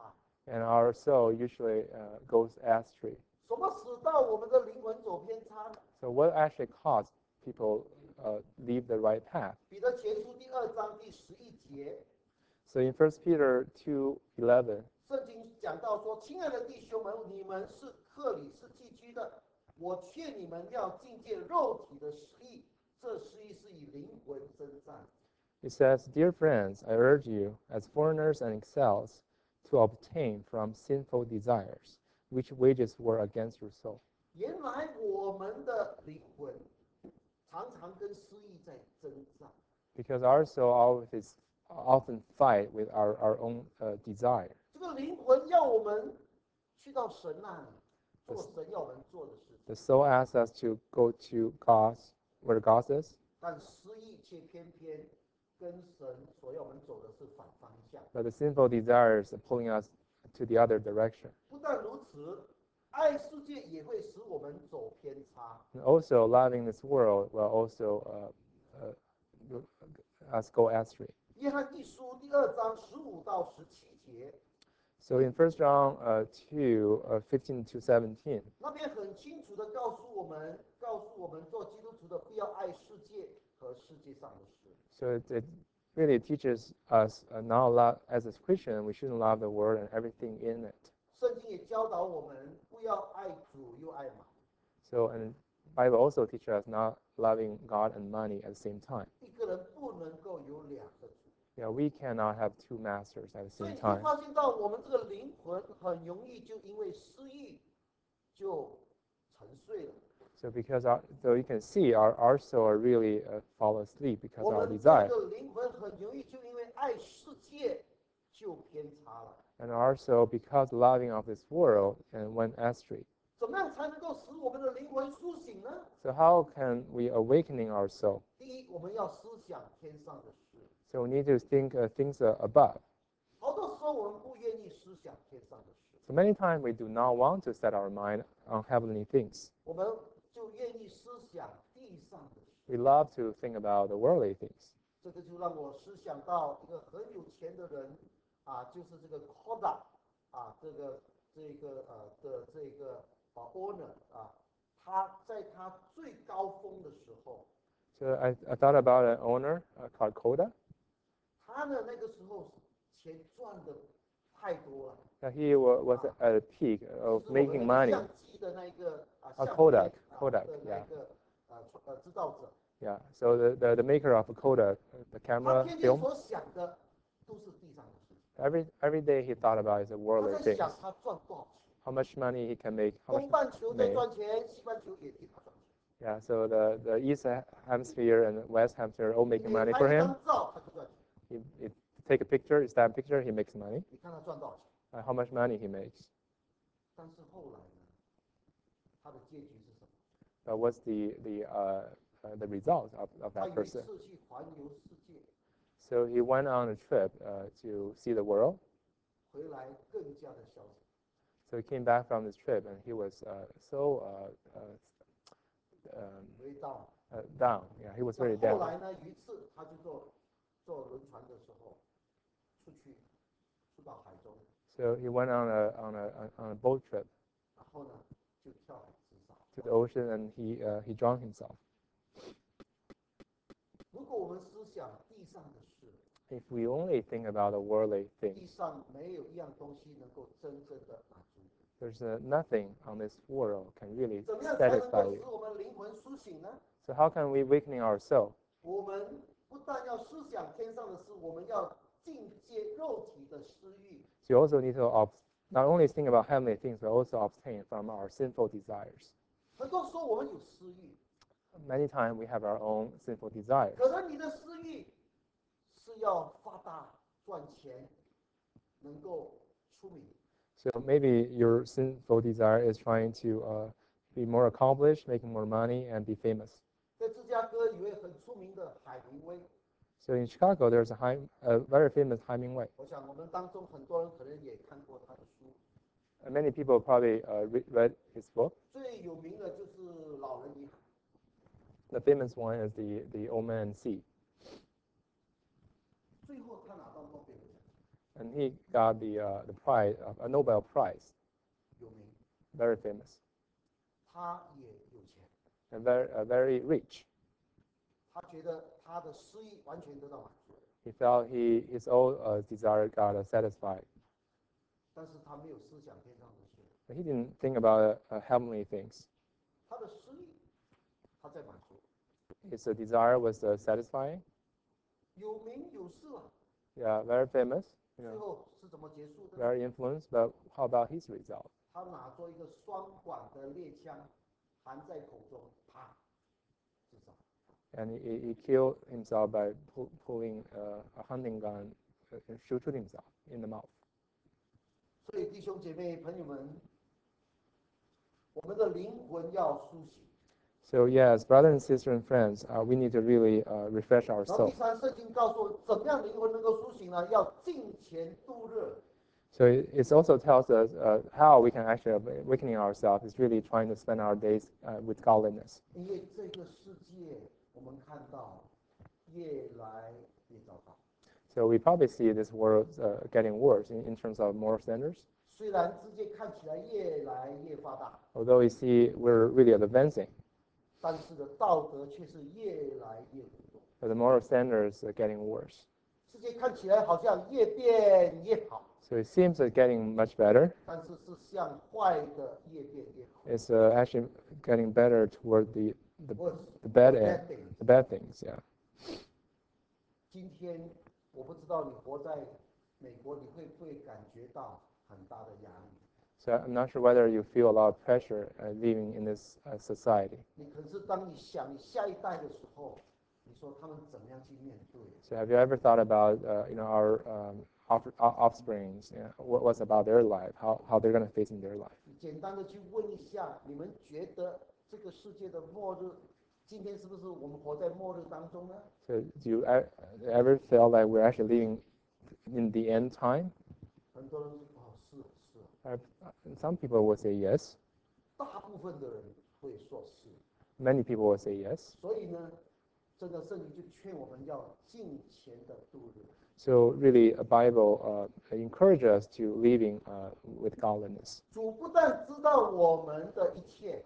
Speaker 2: And our soul usually uh, goes astray.
Speaker 1: 什么使到我们的灵魂走偏差呢？
Speaker 2: So what actually caused people uh, leave the right path?
Speaker 1: 彼得前书第二章第十一节，
Speaker 2: So in First Peter two eleven,
Speaker 1: 圣经讲到说：“亲爱的弟兄们，你们是客旅，是寄居的。我劝你们要境界肉体的失意，这失意是以灵魂征战。”
Speaker 2: it says, "Dear friends, I urge you, as foreigners and exiles, to obtain from sinful desires, which wages war against your soul."
Speaker 1: 原来我们的灵魂常常跟失意在征战。
Speaker 2: Because our soul always often fight with our, our own uh, desire.
Speaker 1: 这个灵魂要我们去到神那里做神要我们做的事情，
Speaker 2: The soul asks us to go to God's, where God is,
Speaker 1: 但失意却偏偏跟神所要我们走的是反方向。
Speaker 2: but the sinful desires are pulling us to the other direction.
Speaker 1: 不但如此，爱世界也会使我们走偏差。
Speaker 2: And also, loving this world will also uh, uh, us go astray.
Speaker 1: 约翰一书第二章十五到十七节，
Speaker 2: So in First John uh, two, uh, fifteen to seventeen,
Speaker 1: 那边很清楚的告诉我们，告诉我们做基督徒的不要爱世界和世界上的事。
Speaker 2: so it, it really teaches us uh, not love, as a Christian, we shouldn't love the world and everything in it.
Speaker 1: 圣经也教导我们不要爱主又爱马。
Speaker 2: So, and Bible also teaches us not loving God and money at the same time.
Speaker 1: 一个人不能够有两个主。
Speaker 2: Yeah, we cannot have two masters at the
Speaker 1: 所以
Speaker 2: same
Speaker 1: 你会
Speaker 2: time.
Speaker 1: 发现到我们这个灵魂很容易就因为失忆就沉睡了。
Speaker 2: So because our, so you can see our, our soul really uh, fall asleep because
Speaker 1: 我
Speaker 2: of our
Speaker 1: 们这
Speaker 2: desire.
Speaker 1: 个灵魂很容易就因为爱世界就偏差了。
Speaker 2: And our soul, because loving of this world, and went astray.
Speaker 1: 怎么样才能够使我们的灵魂苏醒呢？
Speaker 2: So how can we awakening our soul?
Speaker 1: 第一，我们要思想天上的事。
Speaker 2: So we need to think uh, things uh, above.
Speaker 1: 好多时候我们不愿意思想天上的事，
Speaker 2: So many times we do not want to set our mind on heavenly things.
Speaker 1: 我们就愿意思想地上的事。
Speaker 2: We love to think about the worldly things.
Speaker 1: 这个就让我思想到一个很有钱的人啊，就是这个 Kodak 啊，这个这个呃的这个啊 owner 啊，他在他最高峰的时候，
Speaker 2: So I, I thought about an owner uh, called Koda.
Speaker 1: 他呢那个时候钱赚的太多了，
Speaker 2: Now he wa- was at a peak
Speaker 1: 就
Speaker 2: of
Speaker 1: 是我们
Speaker 2: making
Speaker 1: 那个
Speaker 2: money.
Speaker 1: 相机的那一个啊
Speaker 2: Ah,
Speaker 1: 相
Speaker 2: Kodak,
Speaker 1: 片啊
Speaker 2: Kodak,
Speaker 1: 的那个呃创呃制造者，
Speaker 2: Yeah. So the, the, the maker of Kodak, the
Speaker 1: 他
Speaker 2: camera
Speaker 1: 天天
Speaker 2: film,
Speaker 1: 所想的都是地上的事情，
Speaker 2: every every day he thought about is the
Speaker 1: 他
Speaker 2: worldly
Speaker 1: 在想
Speaker 2: things.
Speaker 1: 他赚多少钱。
Speaker 2: How much money he can make, how
Speaker 1: 东
Speaker 2: much
Speaker 1: 半球在
Speaker 2: made.
Speaker 1: 赚钱，西半球也替他赚钱。
Speaker 2: Yeah. So the, the East Hemisphere and the West Hemisphere all
Speaker 1: 你
Speaker 2: making
Speaker 1: 每
Speaker 2: money
Speaker 1: 拍
Speaker 2: for
Speaker 1: 一
Speaker 2: him.
Speaker 1: 张照，他就赚钱。
Speaker 2: He, he take a picture, he snap a picture, he makes money.
Speaker 1: 你看他赚多少钱？
Speaker 2: Uh, how much money he makes.
Speaker 1: 但是后来呢，他的结局是什么？
Speaker 2: But what's the the uh, uh, the result of, of
Speaker 1: 他
Speaker 2: that
Speaker 1: 有一
Speaker 2: person?
Speaker 1: 次去环游世界，
Speaker 2: So he went on a trip uh, to see the world.
Speaker 1: 回来更加的消沉。
Speaker 2: So he came back from this trip and he was uh, so uh, uh, um,
Speaker 1: 回到
Speaker 2: uh, down. Yeah, he was
Speaker 1: 那
Speaker 2: very
Speaker 1: 后
Speaker 2: down.
Speaker 1: 来呢，有一次他就坐坐轮船的时候，出去出到海中，
Speaker 2: So he went on a on a on a boat trip
Speaker 1: 然后呢就跳海自杀。
Speaker 2: to the ocean and he uh, he drowned himself.
Speaker 1: 如果我们思想地上的事，
Speaker 2: If we only think about the worldly
Speaker 1: 地
Speaker 2: things,
Speaker 1: 上没有一样东西能够真正的满足你。
Speaker 2: there's uh, nothing on this world can really
Speaker 1: 怎么样才能
Speaker 2: satisfy
Speaker 1: 够使
Speaker 2: you.
Speaker 1: 我们灵魂苏醒呢？
Speaker 2: So how can we awakening our soul?
Speaker 1: 我们不但要思想天上的事，我们要境界肉体的私欲。
Speaker 2: So you also need to ob- not only think about heavenly things, but also abstain from our sinful desires.
Speaker 1: 很多时候我们有私欲，
Speaker 2: Many times we have our own sinful desires.
Speaker 1: 可能你的私欲是要发达赚钱，能够出名。
Speaker 2: So maybe your sinful desire is trying to uh, be more accomplished, making more money, and be famous.
Speaker 1: 在芝加哥有位很出名的海明威，
Speaker 2: So in Chicago, there's a, Heim, a very famous Hemingway.
Speaker 1: 我想我们当中很多人可能也看过他的书，
Speaker 2: And many people probably uh, re- read his book.
Speaker 1: 最有名的就是《老人与海》。
Speaker 2: The famous one is the, the Old Man Sea.
Speaker 1: 最后他拿到诺贝尔奖，
Speaker 2: and he got the uh, the prize, uh, a Nobel Prize,
Speaker 1: 有名，
Speaker 2: very famous,
Speaker 1: 他也有钱，
Speaker 2: and very uh, very rich.
Speaker 1: 他觉得他的私欲完全得到满足，
Speaker 2: He felt he his own uh, desire got uh, satisfied,
Speaker 1: 但是他没有思想天上的事，
Speaker 2: but he didn't think about uh, heavenly things.
Speaker 1: 他的私欲他在满足，
Speaker 2: His uh, desire was uh, satisfying.
Speaker 1: 有名有势啊，
Speaker 2: Yeah, very famous. You
Speaker 1: 最
Speaker 2: know,
Speaker 1: 后是怎么结束的？
Speaker 2: very influenced. But how about his result?
Speaker 1: 他拿着一个双管的猎枪，含在口中，啪，自杀。
Speaker 2: And he, he killed himself by pull, pulling uh, a hunting gun uh, and shoot, shoot himself in the mouth.
Speaker 1: 所以弟兄姐妹朋友们，我们的灵魂要苏醒。
Speaker 2: So yes, brothers and sisters and friends, uh, we need to really uh, refresh our
Speaker 1: 然后
Speaker 2: soul.
Speaker 1: 第三，圣经告诉我，怎么样灵魂能够苏醒呢？要敬虔度日。
Speaker 2: So it it also tells us uh, how we can actually awakening ourselves is really trying to spend our days uh, with godliness.
Speaker 1: 因为这个世界，我们看到越来越糟糕。
Speaker 2: So we probably see this world uh, getting worse in, in terms of moral standards.
Speaker 1: 虽然世界看起来越来越发达，
Speaker 2: Although we see we're really advancing,
Speaker 1: 但是的道德却是越来越不多。
Speaker 2: but the moral standards are getting worse.
Speaker 1: 世界看起来好像越变越好，
Speaker 2: So it seems it's getting much better.
Speaker 1: 但是是向坏的越变越好。
Speaker 2: It's uh, actually getting better toward the the,
Speaker 1: Worse,
Speaker 2: the bad
Speaker 1: the
Speaker 2: end,
Speaker 1: bad things.
Speaker 2: the bad things. Yeah.
Speaker 1: 今天我不知道你活在美国，你会不会感觉到很大的压力？
Speaker 2: So I'm not sure whether you feel a lot of pressure uh, living in this uh, society.
Speaker 1: 你可是当你想你下一代的时候，你说他们怎么样去面对？
Speaker 2: So have you ever thought about uh, you know our um, off, offsprings? You know, what, what's about their life? How how they're going to face in their life?
Speaker 1: 你简单的去问一下，你们觉得这个世界的末日，今天是不是我们活在末日当中呢？
Speaker 2: So do you e- ever feel like we're actually living in the end time?
Speaker 1: 很多人说哦，是是，
Speaker 2: Uh, some people will say yes.
Speaker 1: 大部分的人会说是。
Speaker 2: Many people will say yes.
Speaker 1: 所以呢，这个圣经就劝我们要敬虔的度日。
Speaker 2: So really, a Bible uh, encourages us to living uh, with godliness.
Speaker 1: 主不但知道我们的一切，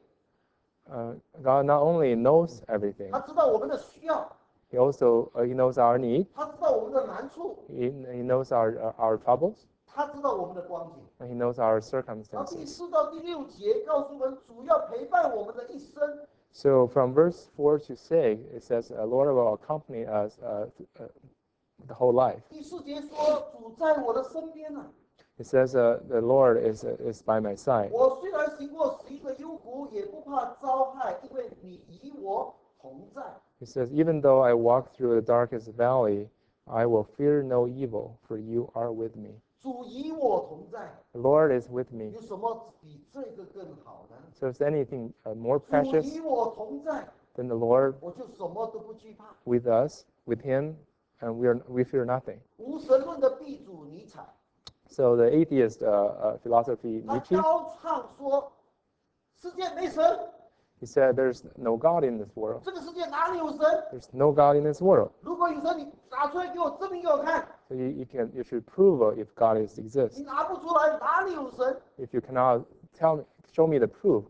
Speaker 2: Uh, God not only knows everything,
Speaker 1: 他知道我们的需要，
Speaker 2: He also uh, He knows our need.
Speaker 1: 他知道我们的难处，
Speaker 2: He, he knows our uh, our troubles,
Speaker 1: 他知道我们的光景。
Speaker 2: and He knows our
Speaker 1: 然后第
Speaker 2: circumstances.
Speaker 1: 四到第六节告诉我们，主要陪伴我们的一生。
Speaker 2: So from verse four to six, it says, uh, "Lord will accompany us uh, uh, the whole life."
Speaker 1: 第四节说，主在我的身边呢、
Speaker 2: It says, uh, "The Lord is uh, is by my side."
Speaker 1: 我虽然行过死荫的幽谷，也不怕遭害，因为你与我同在。
Speaker 2: It says, "Even though I walk through the darkest valley, I will fear no evil, for you are with me."
Speaker 1: 主与我同在，
Speaker 2: The Lord is with me.
Speaker 1: 有什么比这个更好呢？
Speaker 2: So is anything uh, more
Speaker 1: 主
Speaker 2: precious
Speaker 1: 与我同在，
Speaker 2: than the Lord
Speaker 1: 我就什么都不惧怕。
Speaker 2: with us, with Him, and we are we fear nothing?
Speaker 1: 无神论的鼻祖尼采，
Speaker 2: So the atheist uh, uh, philosophy
Speaker 1: 他
Speaker 2: Nietzsche,
Speaker 1: 高唱说：世界没神，
Speaker 2: he said, "There's no God in this world.
Speaker 1: 这个世界哪里有神？
Speaker 2: There's no God in this world.
Speaker 1: 如果有神，你拿出来给我证明给我看。
Speaker 2: So you, you can you should prove uh, if God is
Speaker 1: 你
Speaker 2: exists.
Speaker 1: 拿不出来，哪里有神？
Speaker 2: If you cannot tell me, show me the proof,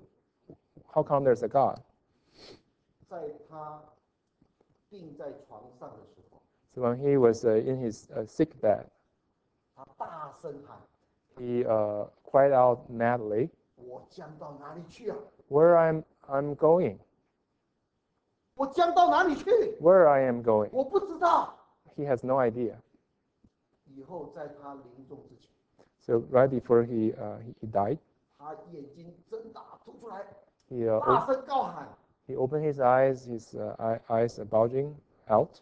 Speaker 2: how come there's a God?"
Speaker 1: 在他病在床上的时候，
Speaker 2: So when he was uh, in his uh, sick bed,
Speaker 1: 他大声喊
Speaker 2: he uh, cried out madly,
Speaker 1: 我将到哪里去啊？
Speaker 2: "Where I'm I'm going?
Speaker 1: 我将到哪里去？
Speaker 2: Where I am going?"
Speaker 1: 我不知道。
Speaker 2: He has no idea.
Speaker 1: 以后在他临终之前，
Speaker 2: So right before he uh, he he died,
Speaker 1: 他眼睛睁大凸出来，
Speaker 2: he uh,
Speaker 1: 大
Speaker 2: op-
Speaker 1: 声高喊
Speaker 2: he opened his eyes, his uh, eye- eyes bulging out.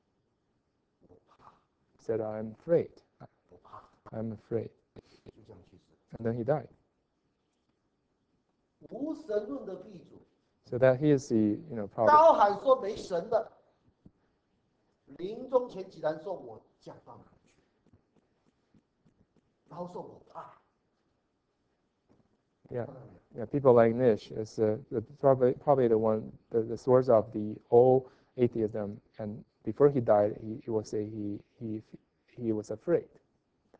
Speaker 2: Said, "I'm afraid.
Speaker 1: 我怕，
Speaker 2: I'm afraid."
Speaker 1: 就这样去世。
Speaker 2: And then he died.
Speaker 1: 无神论的鼻祖
Speaker 2: So that he is the you know probably
Speaker 1: 高喊说没神的，临终前竟然说我将到哪里去，然后说我怕。
Speaker 2: yeah yeah people like Nietzsche is uh, the, probably probably the one the, the source of the whole atheism. And before he died, he, he will say he he he was afraid.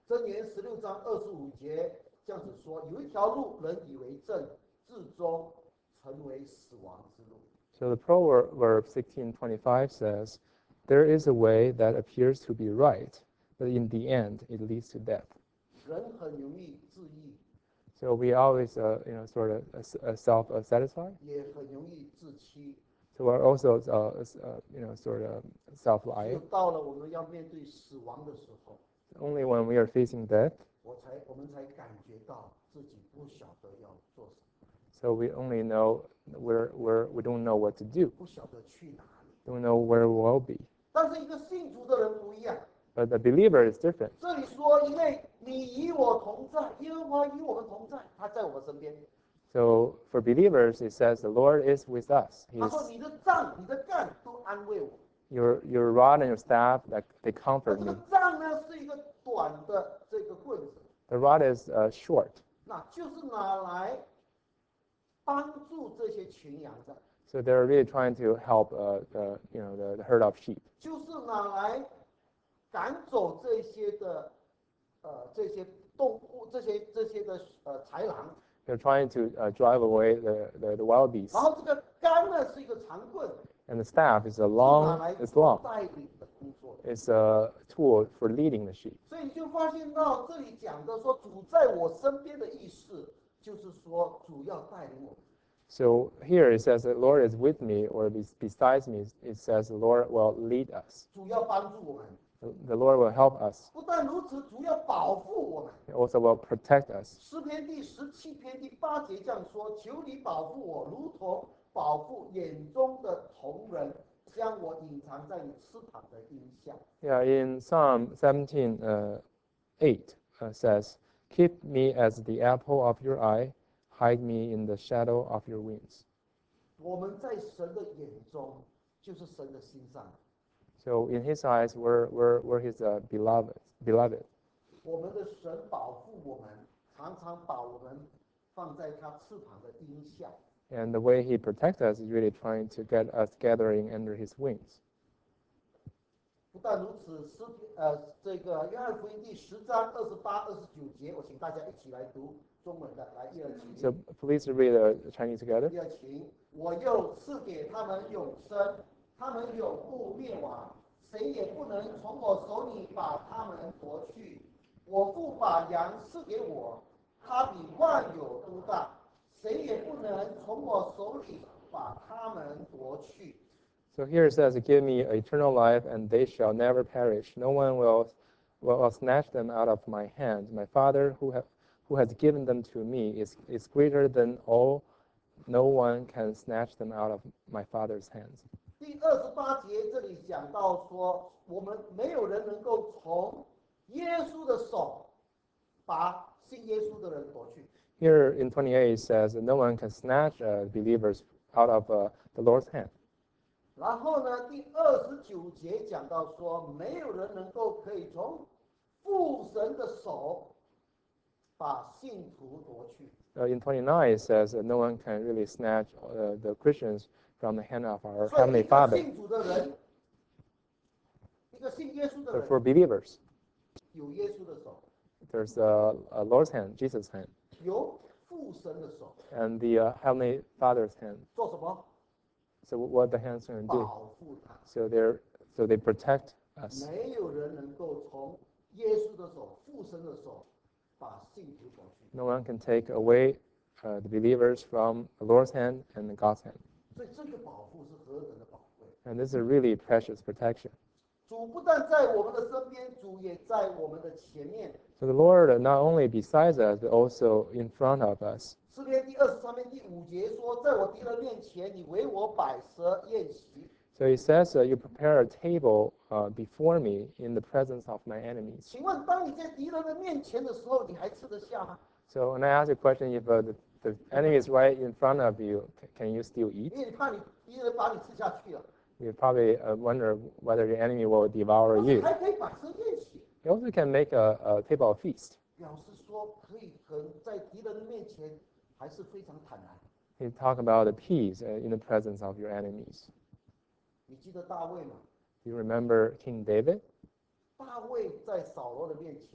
Speaker 1: 箴言十六章二十五节这样子说：有一条路，人以为正，至终成为死亡之路。
Speaker 2: So the proverb sixteen twenty-five says, "There is a way that appears to be right, but in the end it leads to death."
Speaker 1: 人很容易自义，
Speaker 2: So we always, uh, you know, sort of uh, self-satisfied.
Speaker 1: 也很容易自欺。
Speaker 2: So we're also, uh, uh, you know, sort of
Speaker 1: 只有
Speaker 2: self-lying.
Speaker 1: 到了我们要面对死亡的时候，
Speaker 2: Only when we are facing death,
Speaker 1: 我才我们才感觉到自己不晓得要做什么，
Speaker 2: so we only know we're, we're, we don't know what to do,
Speaker 1: 不晓得去哪里。
Speaker 2: don't know where we'll be.
Speaker 1: 但是一个信主的人不一样。
Speaker 2: But the believer is different.
Speaker 1: 这里说，因为你与我同在，耶和华与我们同在，他在我们身边。
Speaker 2: So for believers, it says the Lord is with us.
Speaker 1: 他说：“
Speaker 2: He's
Speaker 1: 你的杖、你的竿都安慰我。
Speaker 2: your, your rod and your staff, that they
Speaker 1: 而
Speaker 2: comfort
Speaker 1: 这
Speaker 2: me.
Speaker 1: 个杖呢，是一个短的这个棍子，
Speaker 2: The rod is uh, short,
Speaker 1: 那就是拿来帮助这些群羊的，
Speaker 2: so they're really trying to help uh, the, you know, the, the herd of sheep.
Speaker 1: 就是拿来赶走这些的呃这些动物、这些这些的呃豺狼。
Speaker 2: They're trying to uh, drive away the, the, the wild beasts.
Speaker 1: 然后这个竿呢是一个长棍，
Speaker 2: And the staff is a
Speaker 1: 是拿
Speaker 2: long,
Speaker 1: 来
Speaker 2: it's
Speaker 1: 做
Speaker 2: long.
Speaker 1: 带领的工作的。
Speaker 2: It's a tool for leading the sheep.
Speaker 1: 所以你就发现到这里讲的说主在我身边的意思，就是说主要带领我们。
Speaker 2: So here it says the Lord is with me, or besides me, it says the Lord will lead us.
Speaker 1: 主要帮助我们，
Speaker 2: The Lord will help us.
Speaker 1: 不但如此，主要保护我们。
Speaker 2: He also will protect us.
Speaker 1: 诗篇第十七篇第八节这样说：“求你保护我，如同保护眼中的瞳人，将我隐藏在你翅膀的荫下。”
Speaker 2: Yeah, in Psalm seventeen, uh, eight uh, says, "Keep me as the apple of your eye, hide me in the shadow of your wings."
Speaker 1: 我们在神的眼中，就是神的心上。
Speaker 2: So in His eyes, we're, we're, we're His uh, beloved. Beloved.
Speaker 1: 我们的神保护我们，常常把我们放在他翅膀的荫下。
Speaker 2: And the way He protects us is really trying to get us gathering under His wings.
Speaker 1: 不但如此，诗呃这个约翰福音第十章二十八、二十九节，我请大家一起来读中文的，来一二请。
Speaker 2: So please read the Chinese together.
Speaker 1: 第二情，我又赐给他们永生，他们永不灭亡，谁也不能从我手里把他们夺去。我父把羊赐给我，他比万有都大，谁也不能从我手里把他们夺去。
Speaker 2: So here it says, "Give me eternal life, and they shall never perish. No one will, will snatch them out of my hand. My Father, who, ha- who has given them to me, is, is greater than all. No one can snatch them out of my Father's hands."
Speaker 1: 第二十八节这里讲到说，我们没有人能够从耶稣的手把信耶稣的人夺去。
Speaker 2: Here in twenty-eight, it says, "No one can snatch uh, believers out of uh, the Lord's hand."
Speaker 1: 然后呢，第二十九节讲到说，没有人能够可以从父神的手把信徒夺去。
Speaker 2: Uh, in twenty-nine, it says that no one can really snatch uh, the Christians from the hand of our
Speaker 1: 所以
Speaker 2: Heavenly
Speaker 1: 一个
Speaker 2: Father.
Speaker 1: 信主的人，一个信耶稣的
Speaker 2: But for
Speaker 1: 人，
Speaker 2: believers,
Speaker 1: 有耶稣的手，
Speaker 2: there's a, a Lord's hand, Jesus' hand,
Speaker 1: 有父神的手，
Speaker 2: and the uh, Heavenly Father's hand.
Speaker 1: 做什么？
Speaker 2: So what the hands going to do?
Speaker 1: 保护他。
Speaker 2: So they're so they protect us.
Speaker 1: 没有人能够从耶稣的手、父神的手把信徒夺去。
Speaker 2: No one can take away uh, the believers from the Lord's hand and the God's hand.
Speaker 1: 所以这个保护是何等的宝贵！
Speaker 2: And this is a really precious protection.
Speaker 1: 主不但在我们的身边，主也在我们的前面。
Speaker 2: So the Lord not only besides us, but also in front of us.
Speaker 1: 诗篇第二十三篇第五节说：“在我敌人面前，你为我摆设宴席。”
Speaker 2: So he says, uh, "You prepare a table uh, before me in the presence of my enemies."
Speaker 1: 请问，当你在敌人的面前的时候，你还吃得下吗？
Speaker 2: So when I ask you a question, if uh, the, the enemy is right in front of you, c- can you still eat?
Speaker 1: 因为你怕你敌人把你吃下去了。
Speaker 2: You probably uh, wonder whether the enemy will devour
Speaker 1: 但是
Speaker 2: you.
Speaker 1: 还可以摆设宴席，
Speaker 2: You also can make a, a table of feast.
Speaker 1: 表示说可以和在敌人的面前还是非常坦然。
Speaker 2: He talk about the peace uh, in the presence of your enemies.
Speaker 1: 你记得大卫吗？
Speaker 2: Do you remember King David?
Speaker 1: 大卫在扫罗的面前，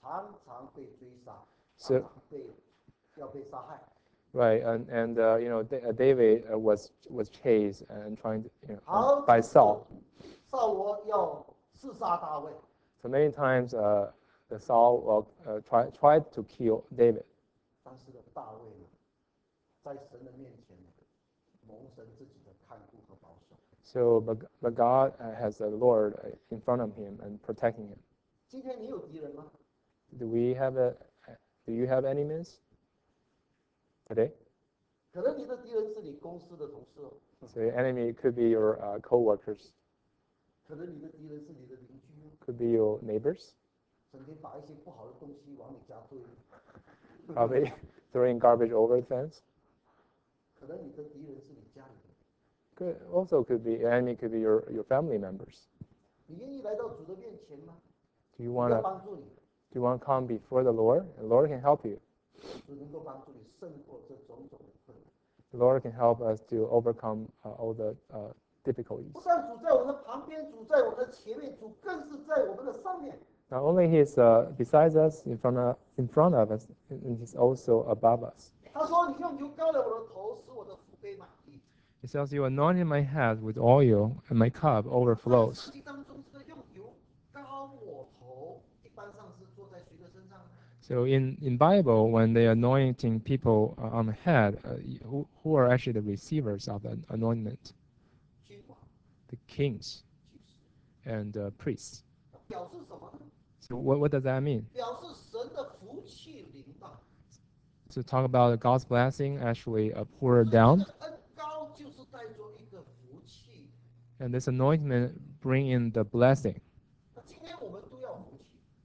Speaker 1: 常常被追杀，
Speaker 2: So
Speaker 1: 常常被要被杀害。
Speaker 2: right, and and uh, you know Da- uh, David uh, was was chased and trying to, you know,
Speaker 1: 好
Speaker 2: by
Speaker 1: 几次
Speaker 2: Saul.
Speaker 1: 扫罗要刺杀大卫，
Speaker 2: So many times uh, the Saul well, uh, try, tried to kill David.
Speaker 1: 但是呢，大卫呢，在神的面前呢，蒙神自己的看顾和保守。
Speaker 2: So but, but God uh, has a Lord uh, in front of him and protecting him.
Speaker 1: 今天你有敌人吗？
Speaker 2: Do we have a do you have enemies today?
Speaker 1: 可能你的敌人是你公司的同事哦，
Speaker 2: So your enemy could be your uh, co-workers,
Speaker 1: 可能你的敌人是你的邻居哦，
Speaker 2: could be your neighbors,
Speaker 1: 整天把一些不好的东西往你家堆。
Speaker 2: probably throwing garbage over the fence.
Speaker 1: 可能你的敌人是你家里人，
Speaker 2: Could, also could be enemy could be your, your family members.
Speaker 1: 你愿意来到主的面前吗？
Speaker 2: Do you
Speaker 1: 主
Speaker 2: want
Speaker 1: 要
Speaker 2: to
Speaker 1: 帮助你，
Speaker 2: do you want to come before the Lord? The Lord can help you.
Speaker 1: 主能够帮助你胜过这种种的困难。
Speaker 2: The Lord can help us to overcome uh, all the uh, difficulties.
Speaker 1: 不但主在我们的旁边，主在我们的前面，主更是在我们的上面。
Speaker 2: Not only He's uh, besides us, in front of in front of us, and He's also above us.
Speaker 1: 他说：“你用油膏了我的头，使我的福杯满溢。”
Speaker 2: He says, "You anointed my head with oil, and my cup
Speaker 1: 在
Speaker 2: overflows."
Speaker 1: 圣经当中，这个用油膏我头，一般上是坐在谁的身上呢？
Speaker 2: So in, in Bible, when they are anointing people uh, on the head, uh, who, who are actually the receivers of the anointment?
Speaker 1: 君王、
Speaker 2: The kings
Speaker 1: 祭司，
Speaker 2: and uh, priests.
Speaker 1: 表示什么呢？
Speaker 2: So what, what does that mean?
Speaker 1: 表示神的福气临到。
Speaker 2: To talk about God's blessing actually uh,
Speaker 1: 所以
Speaker 2: pour
Speaker 1: 这
Speaker 2: down,
Speaker 1: 个恩膏就是带着一个福气。
Speaker 2: and this anointment bring in the blessing.
Speaker 1: 那今天我们都要福气。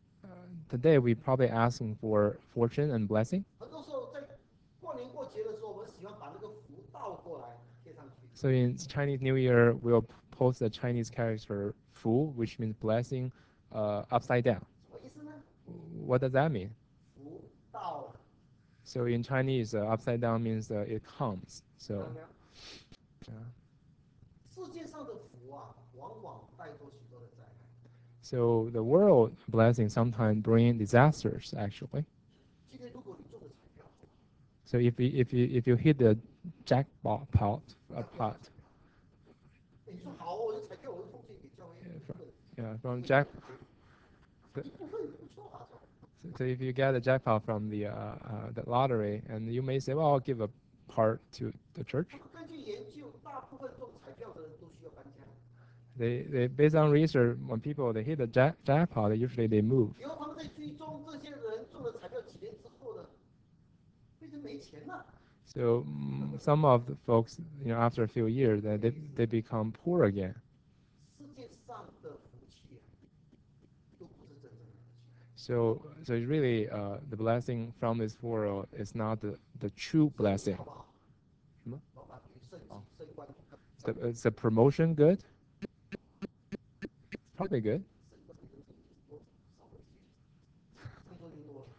Speaker 2: Today we probably asking for fortune and blessing.
Speaker 1: 很多时候在过年过节的时候，我们喜欢把那个福倒过来贴上去。
Speaker 2: So in Chinese New Year, we'll post the Chinese character fu, which means blessing, uh, upside down.
Speaker 1: 什么意思呢？
Speaker 2: What does that mean?
Speaker 1: 福到了，
Speaker 2: So in Chinese, uh, upside down means uh, it comes.
Speaker 1: 看到
Speaker 2: So
Speaker 1: 没有？
Speaker 2: uh,
Speaker 1: 世界上的福啊，往往带着许多的灾害。
Speaker 2: so the world blessing sometimes bring disasters actually.
Speaker 1: 今天如果你中了彩票，
Speaker 2: So if you, if you if you hit the jackpot pot, a pot,
Speaker 1: 你说好，我的彩票我会奉献给教会一部分，
Speaker 2: yeah, from jack,
Speaker 1: 一部分也不错啊。
Speaker 2: so if you get a jackpot from the uh, uh, the lottery, and you may say, well, I'll give a part to the church.
Speaker 1: 根据研究，大部分中彩票的人都需要搬家。
Speaker 2: They, they based on research, when people they hit the jack, jackpot, they usually they move.
Speaker 1: 以后他们在追踪这些人中了彩票几年之后呢，变成没钱了。
Speaker 2: So mm, some of the folks, you know, after a few years, they they, they become poor again.
Speaker 1: 世界上的福气啊，都不是真正的福气。
Speaker 2: So so it's really uh, the blessing from this world is not the, the true blessing.
Speaker 1: 好不好？
Speaker 2: 什么？
Speaker 1: 老板给升级升官，
Speaker 2: The, is the promotion good? Probably good.
Speaker 1: 升官给人多少回去？工作就多了。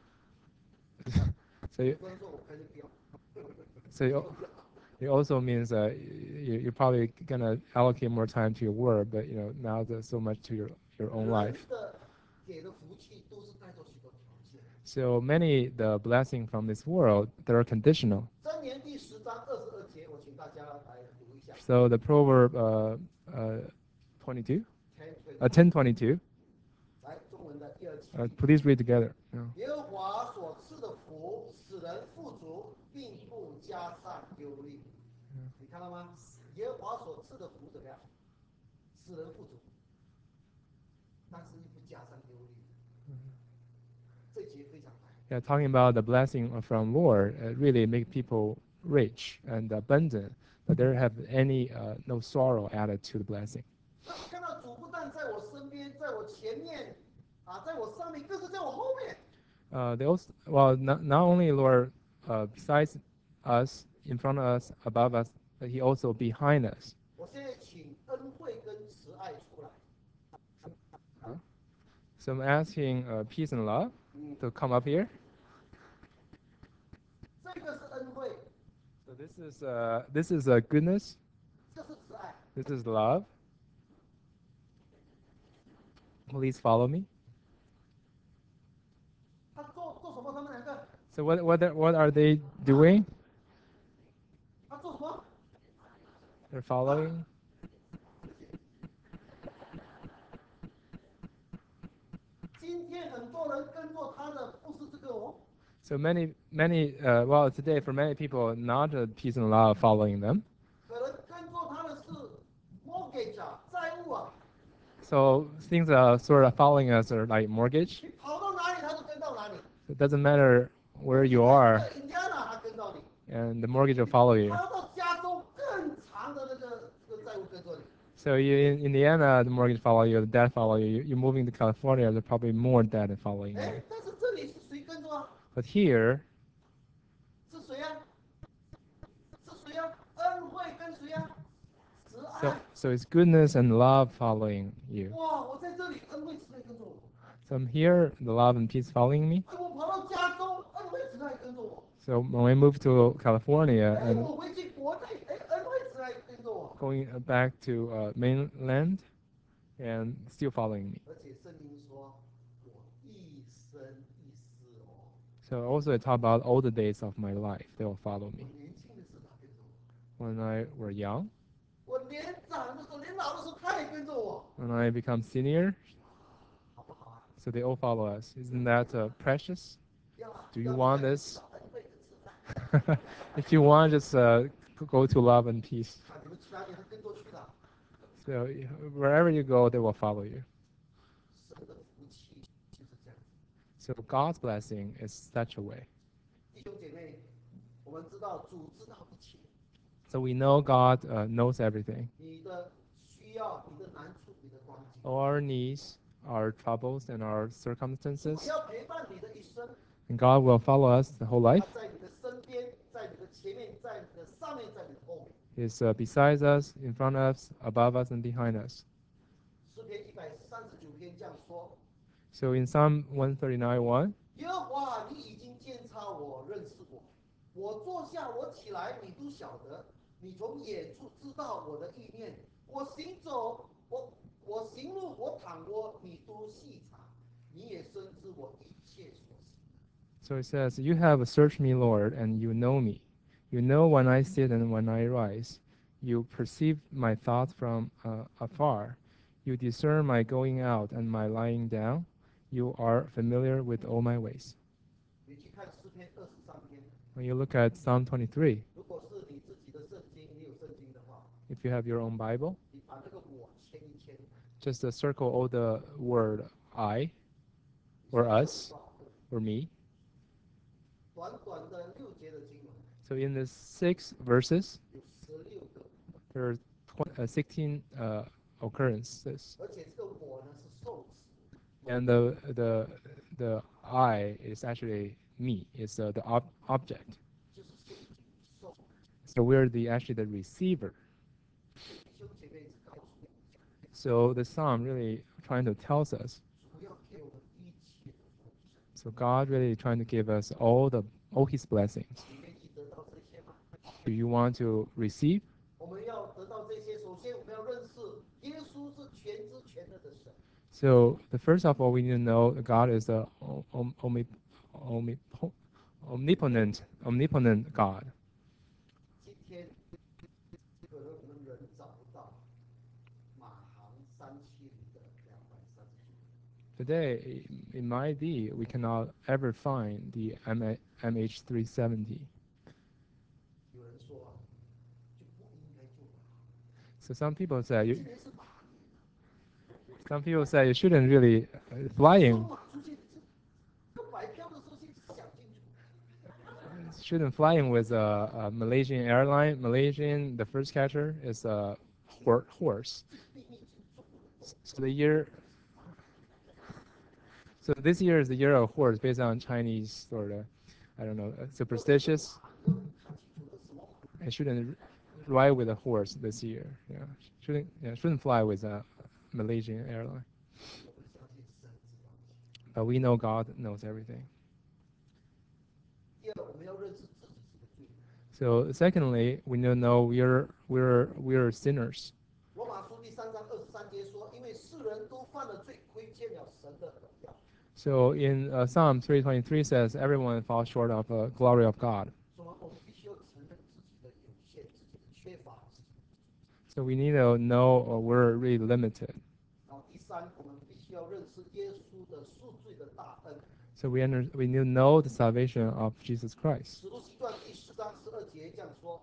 Speaker 2: So you,
Speaker 1: 有人说我开的票，
Speaker 2: so you, it also means uh, you, you're probably gonna allocate more time to your work, but you know now there's so much to your, your own
Speaker 1: 人
Speaker 2: life.
Speaker 1: 的给的福气都是带着许多条件。
Speaker 2: So many the blessing from this world they're conditional.
Speaker 1: 箴言第十章二十二节，我请大家来读一下。
Speaker 2: So the proverb uh, uh, twenty-two, uh, ten twenty-two.
Speaker 1: 来，中文的第二期。
Speaker 2: Uh, please read together. Yeah.
Speaker 1: 耶和华所赐的福，使人富足，并不加上忧虑。你看到吗？耶和华所赐的福怎么样？使人富足，但是又不加上忧虑。这节非常大。
Speaker 2: Yeah, talking about the blessing from Lord, uh, really make people rich and abundant, but there have any uh, no sorrow added to the blessing.
Speaker 1: 那你看到主不但在我身边，在我前面，啊，在我上面，更是在我后面。
Speaker 2: Uh, they also, well, not, not only Lord uh, besides us, in front of us, above us, but He also behind us.
Speaker 1: 我现在请恩惠跟慈爱出来。
Speaker 2: So I'm asking uh, peace and love to come up here.
Speaker 1: 这个是恩惠，
Speaker 2: So this is uh, this is uh, goodness.
Speaker 1: 这是慈爱。
Speaker 2: This is love. Please follow me. So what what are- what are they doing?
Speaker 1: 他做什么？
Speaker 2: They're following.
Speaker 1: 今天很多人跟着他的不是这个哦，
Speaker 2: So many many uh, well today for many people not uh, peace and love following them.
Speaker 1: 可能跟着他的是 mortgage 啊，债务啊，
Speaker 2: So things are sort of following us are like mortgage.
Speaker 1: 你跑到哪里他就跟到哪里。
Speaker 2: It doesn't matter where you are,
Speaker 1: 在印第安纳他跟到你，
Speaker 2: and the mortgage will follow you.
Speaker 1: 跑到加州更长的那个这个债务跟着你。
Speaker 2: So you in Indiana, the mortgage follow you, the debt follow you. You're moving to California, there's probably more debt following you.
Speaker 1: 哎，但是这里是谁跟着啊？
Speaker 2: But here,
Speaker 1: 是谁啊？是谁啊？恩惠跟谁啊？慈
Speaker 2: so
Speaker 1: 爱。
Speaker 2: so it's goodness and love following you.
Speaker 1: 哇，我在这里，恩惠慈爱跟着我。
Speaker 2: So I'm here, the love and peace following me.
Speaker 1: 哎，我跑到加州，恩惠慈爱跟着我。
Speaker 2: So when we move to California
Speaker 1: 哎，
Speaker 2: and
Speaker 1: 我回去国内，哎，恩惠慈爱跟着我。
Speaker 2: going back to uh, mainland and still following me.
Speaker 1: 而且圣经说，我一生一世哦。
Speaker 2: So also I talk about all the days of my life, they will follow
Speaker 1: 我
Speaker 2: me.
Speaker 1: 年轻的时候他跟着我，
Speaker 2: When I were young,
Speaker 1: 我年长的时候，年老的时候他也跟着我，
Speaker 2: when I become senior,
Speaker 1: 好不好啊？
Speaker 2: so they all follow us. Isn't that uh, precious?
Speaker 1: 要
Speaker 2: Do you
Speaker 1: 要
Speaker 2: want
Speaker 1: 你
Speaker 2: this?
Speaker 1: 找恩惠的慈爱。
Speaker 2: If you want, just uh, go to love and peace.
Speaker 1: 啊，你们其他地方跟过去的，
Speaker 2: So wherever you go, they will follow you.
Speaker 1: 神的福气就是这样子。
Speaker 2: So God's blessing is such a way.
Speaker 1: 弟兄姐妹，我们知道主知道一切，
Speaker 2: So we know God uh, knows everything.
Speaker 1: 你的需要、你的难处、你的光景，
Speaker 2: All our needs, our troubles, and our
Speaker 1: 主
Speaker 2: circumstances.
Speaker 1: 要陪伴你的一生。
Speaker 2: And God will follow us the whole
Speaker 1: 他
Speaker 2: life.
Speaker 1: 在你的身边，在你的前面，在你的上面，在你的后面。
Speaker 2: He's uh, beside us, in front of us, above us, and behind us.
Speaker 1: 诗篇一百三十九篇这样说：
Speaker 2: So in Psalm one thirty-nine one,
Speaker 1: 耶和华，你已经监察我，认识我。我坐下，我起来，你都晓得。你从远处知道我的意念。我行走，我我行路，我躺卧，你都细察。你也深知我一切所行。
Speaker 2: so it says, You have searched me, Lord, and you know me. You know when I sit and when I rise. You perceive my thoughts from uh, afar. You discern my going out and my lying down. You are familiar with all my ways.
Speaker 1: 你去看诗篇二十三篇，
Speaker 2: When you look at Psalm twenty-three,
Speaker 1: 如果是你自己的圣经，你有圣经的话，
Speaker 2: if you have your own Bible,
Speaker 1: 你把这个我签一签。
Speaker 2: just uh, circle all the word I, or us, or me.
Speaker 1: 短短的六节的经文，
Speaker 2: So in the six verses,
Speaker 1: 有十六个，
Speaker 2: there are tw- uh, sixteen uh, occurrences.
Speaker 1: 而且这个我呢是受词，
Speaker 2: And the the the I is actually me. It's uh, the ob- object.
Speaker 1: 就是现今受。
Speaker 2: So we're the actually the receiver.
Speaker 1: 弟兄姐妹是告诉你，
Speaker 2: So the psalm really trying to tells us.
Speaker 1: 主要给我们一切的福气。
Speaker 2: So God really trying to give us all the all His blessings.
Speaker 1: 你愿意得到这些吗？
Speaker 2: Do you want to receive?
Speaker 1: 我们要得到这些，首先我们要认识耶稣是全知全能的神。
Speaker 2: So the first of all, we need to know that God is the om- omni- omni- omnipotent omnipotent God.
Speaker 1: 今天可能我们人找不到马航三七零的两百三十九。
Speaker 2: Today, it might be we cannot ever find the M H three seventy.
Speaker 1: 有人说啊，就不应该做马航。
Speaker 2: So some people say
Speaker 1: 今
Speaker 2: you,
Speaker 1: 年是马航，
Speaker 2: some people say you shouldn't really uh, flying
Speaker 1: 马出现，这要买票的时候先想清楚。
Speaker 2: shouldn't flying with a, a Malaysian airline. Malaysian, the first catcher is a hor- horse.
Speaker 1: 秘密紧做。
Speaker 2: So the year, so this year is the year of horse based on Chinese sort of, I don't know, uh, superstitious.
Speaker 1: 要看清楚这是什么马。
Speaker 2: I shouldn't ride with a horse this year. Yeah, shouldn't yeah, shouldn't fly with a Malaysian airline.
Speaker 1: 我们相信神知道一切。
Speaker 2: But we know God knows everything.
Speaker 1: 第二，我们要认识自己是个罪人。
Speaker 2: So secondly, we need to know we're we're we're sinners.
Speaker 1: 罗马书第三章二十三节说：“因为世人都犯了罪，亏欠了神的荣耀。”
Speaker 2: So in uh, Psalm three twenty-three says, everyone falls short of the glory of God.
Speaker 1: 所以我们必须要承认自己的有限、自己的缺乏。
Speaker 2: So we need to know uh, we're really limited.
Speaker 1: 然后第三，我们必须要认识耶稣的赎罪的大恩。
Speaker 2: So we under, we need to know the salvation of Jesus Christ.
Speaker 1: 使徒行传第四章十二节这样说：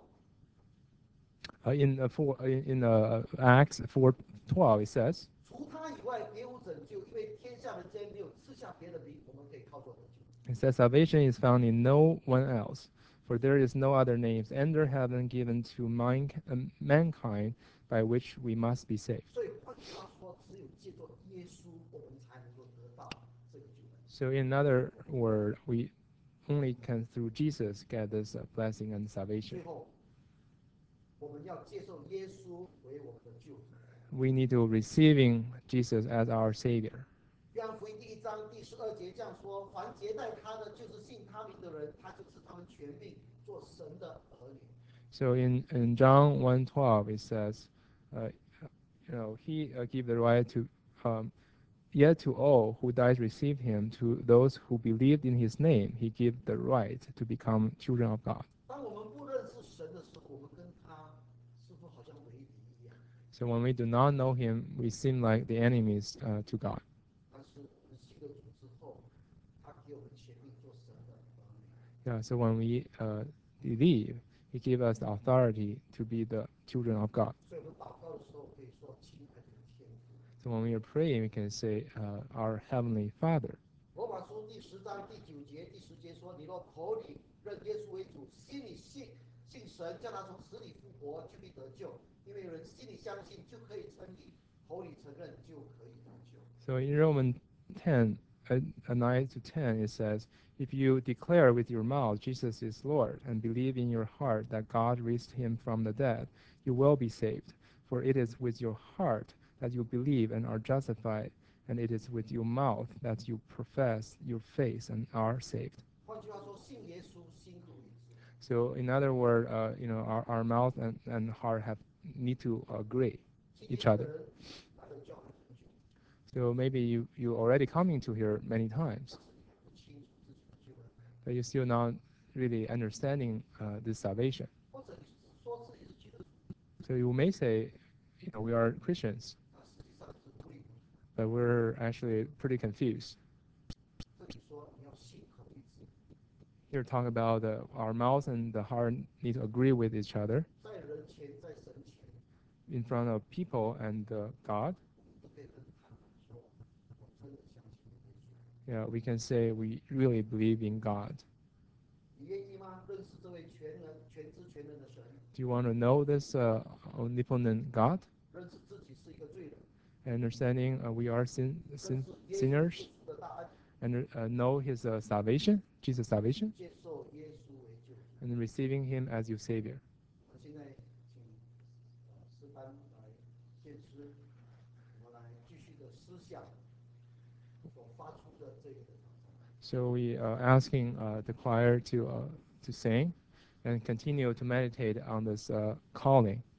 Speaker 2: Uh, in uh, four, in, in uh, Acts four twelve, it says,
Speaker 1: 除他以外，别无拯救，因为天下人间没有赐下别的名，我们可以靠着得救。
Speaker 2: it says, salvation is found in no one else, for there is no other names under heaven given to man, um, mankind by which we must be saved.
Speaker 1: 所以换句话说，只有借着耶稣，我们才能够得到这个救恩。
Speaker 2: So in other word, we only can through Jesus get this uh, blessing and
Speaker 1: 最
Speaker 2: salvation.
Speaker 1: 后，我们要接受耶稣为我们的救主。
Speaker 2: We need to receiving Jesus as our Savior.
Speaker 1: 约翰福音第一章第十二节这样说：凡接待他的，就是信他名的人，他就赐他们权柄，做神的儿女。
Speaker 2: So in, in John one twelve, it says, uh, you know, he uh, give the right to, um, yet to all who died receive him, to those who believed in his name, he give the right to become children of God.
Speaker 1: 当我们不认识神的时候，我们跟他似乎好像为敌一样。
Speaker 2: So when we do not know him, we seem like the enemies uh, to God.
Speaker 1: 但是我们信了主之后，他给我们权柄做神的儿女。
Speaker 2: Yeah, so when we uh, believe, he give us the authority to be the children of God.
Speaker 1: 所以我们祷告的时候可以说：“亲爱的天父。”
Speaker 2: So when we are praying, we can say, uh, our Heavenly Father.
Speaker 1: 罗马书第十章第九节、第十节说：“你若口里认耶稣为主，心里信信神，叫他从死里复活，就必得救。因为有人心里相信，就可以称义；口里承认，就可以得救。”
Speaker 2: So in Romans ten, uh, nine to ten, it says, if you declare with your mouth Jesus is Lord and believe in your heart that God raised him from the dead, you will be saved. For it is with your heart that you believe and are justified, and it is with your mouth that you profess your faith and are saved.
Speaker 1: 换句话说，信耶稣，心口一致。
Speaker 2: So in other words, uh, you know, our, our mouth and, and heart have need to agree
Speaker 1: 信
Speaker 2: each
Speaker 1: 耶稣的
Speaker 2: other.
Speaker 1: 人来到教会很久，
Speaker 2: So maybe you you already coming to here many times,
Speaker 1: 不清楚自己的救恩，
Speaker 2: but you're still not really understanding uh, this salvation.
Speaker 1: 或者你说自己是基督徒，
Speaker 2: So you may say, you know, we are Christians,
Speaker 1: 但实际上是不理不。
Speaker 2: but we're actually pretty confused.
Speaker 1: 这里说你要信口一致，
Speaker 2: Here talk about the, our mouth and the heart need to agree with each other
Speaker 1: 在人前，在神前，
Speaker 2: in front of people and uh, God.
Speaker 1: 都可以跟他说：“我真的相信耶稣。”
Speaker 2: Yeah, we can say we really believe in God.
Speaker 1: 你愿意吗？认识这位全能、全知、全能的神，
Speaker 2: Do you want to know this uh, omnipotent God?
Speaker 1: 认识自己是一个罪人，
Speaker 2: Understanding uh, we are sin,
Speaker 1: 认
Speaker 2: sin
Speaker 1: 识耶稣
Speaker 2: sinners
Speaker 1: 救赎的大恩，
Speaker 2: and uh, know His uh, salvation, Jesus' salvation,
Speaker 1: 接受耶稣为救主。
Speaker 2: and receiving Him as your Savior.
Speaker 1: 我现在请呃诗班来献诗，我们来继续的思想所发出的这个的挑战。
Speaker 2: So we are asking uh, the choir to uh, to sing and continue to meditate on this uh, calling.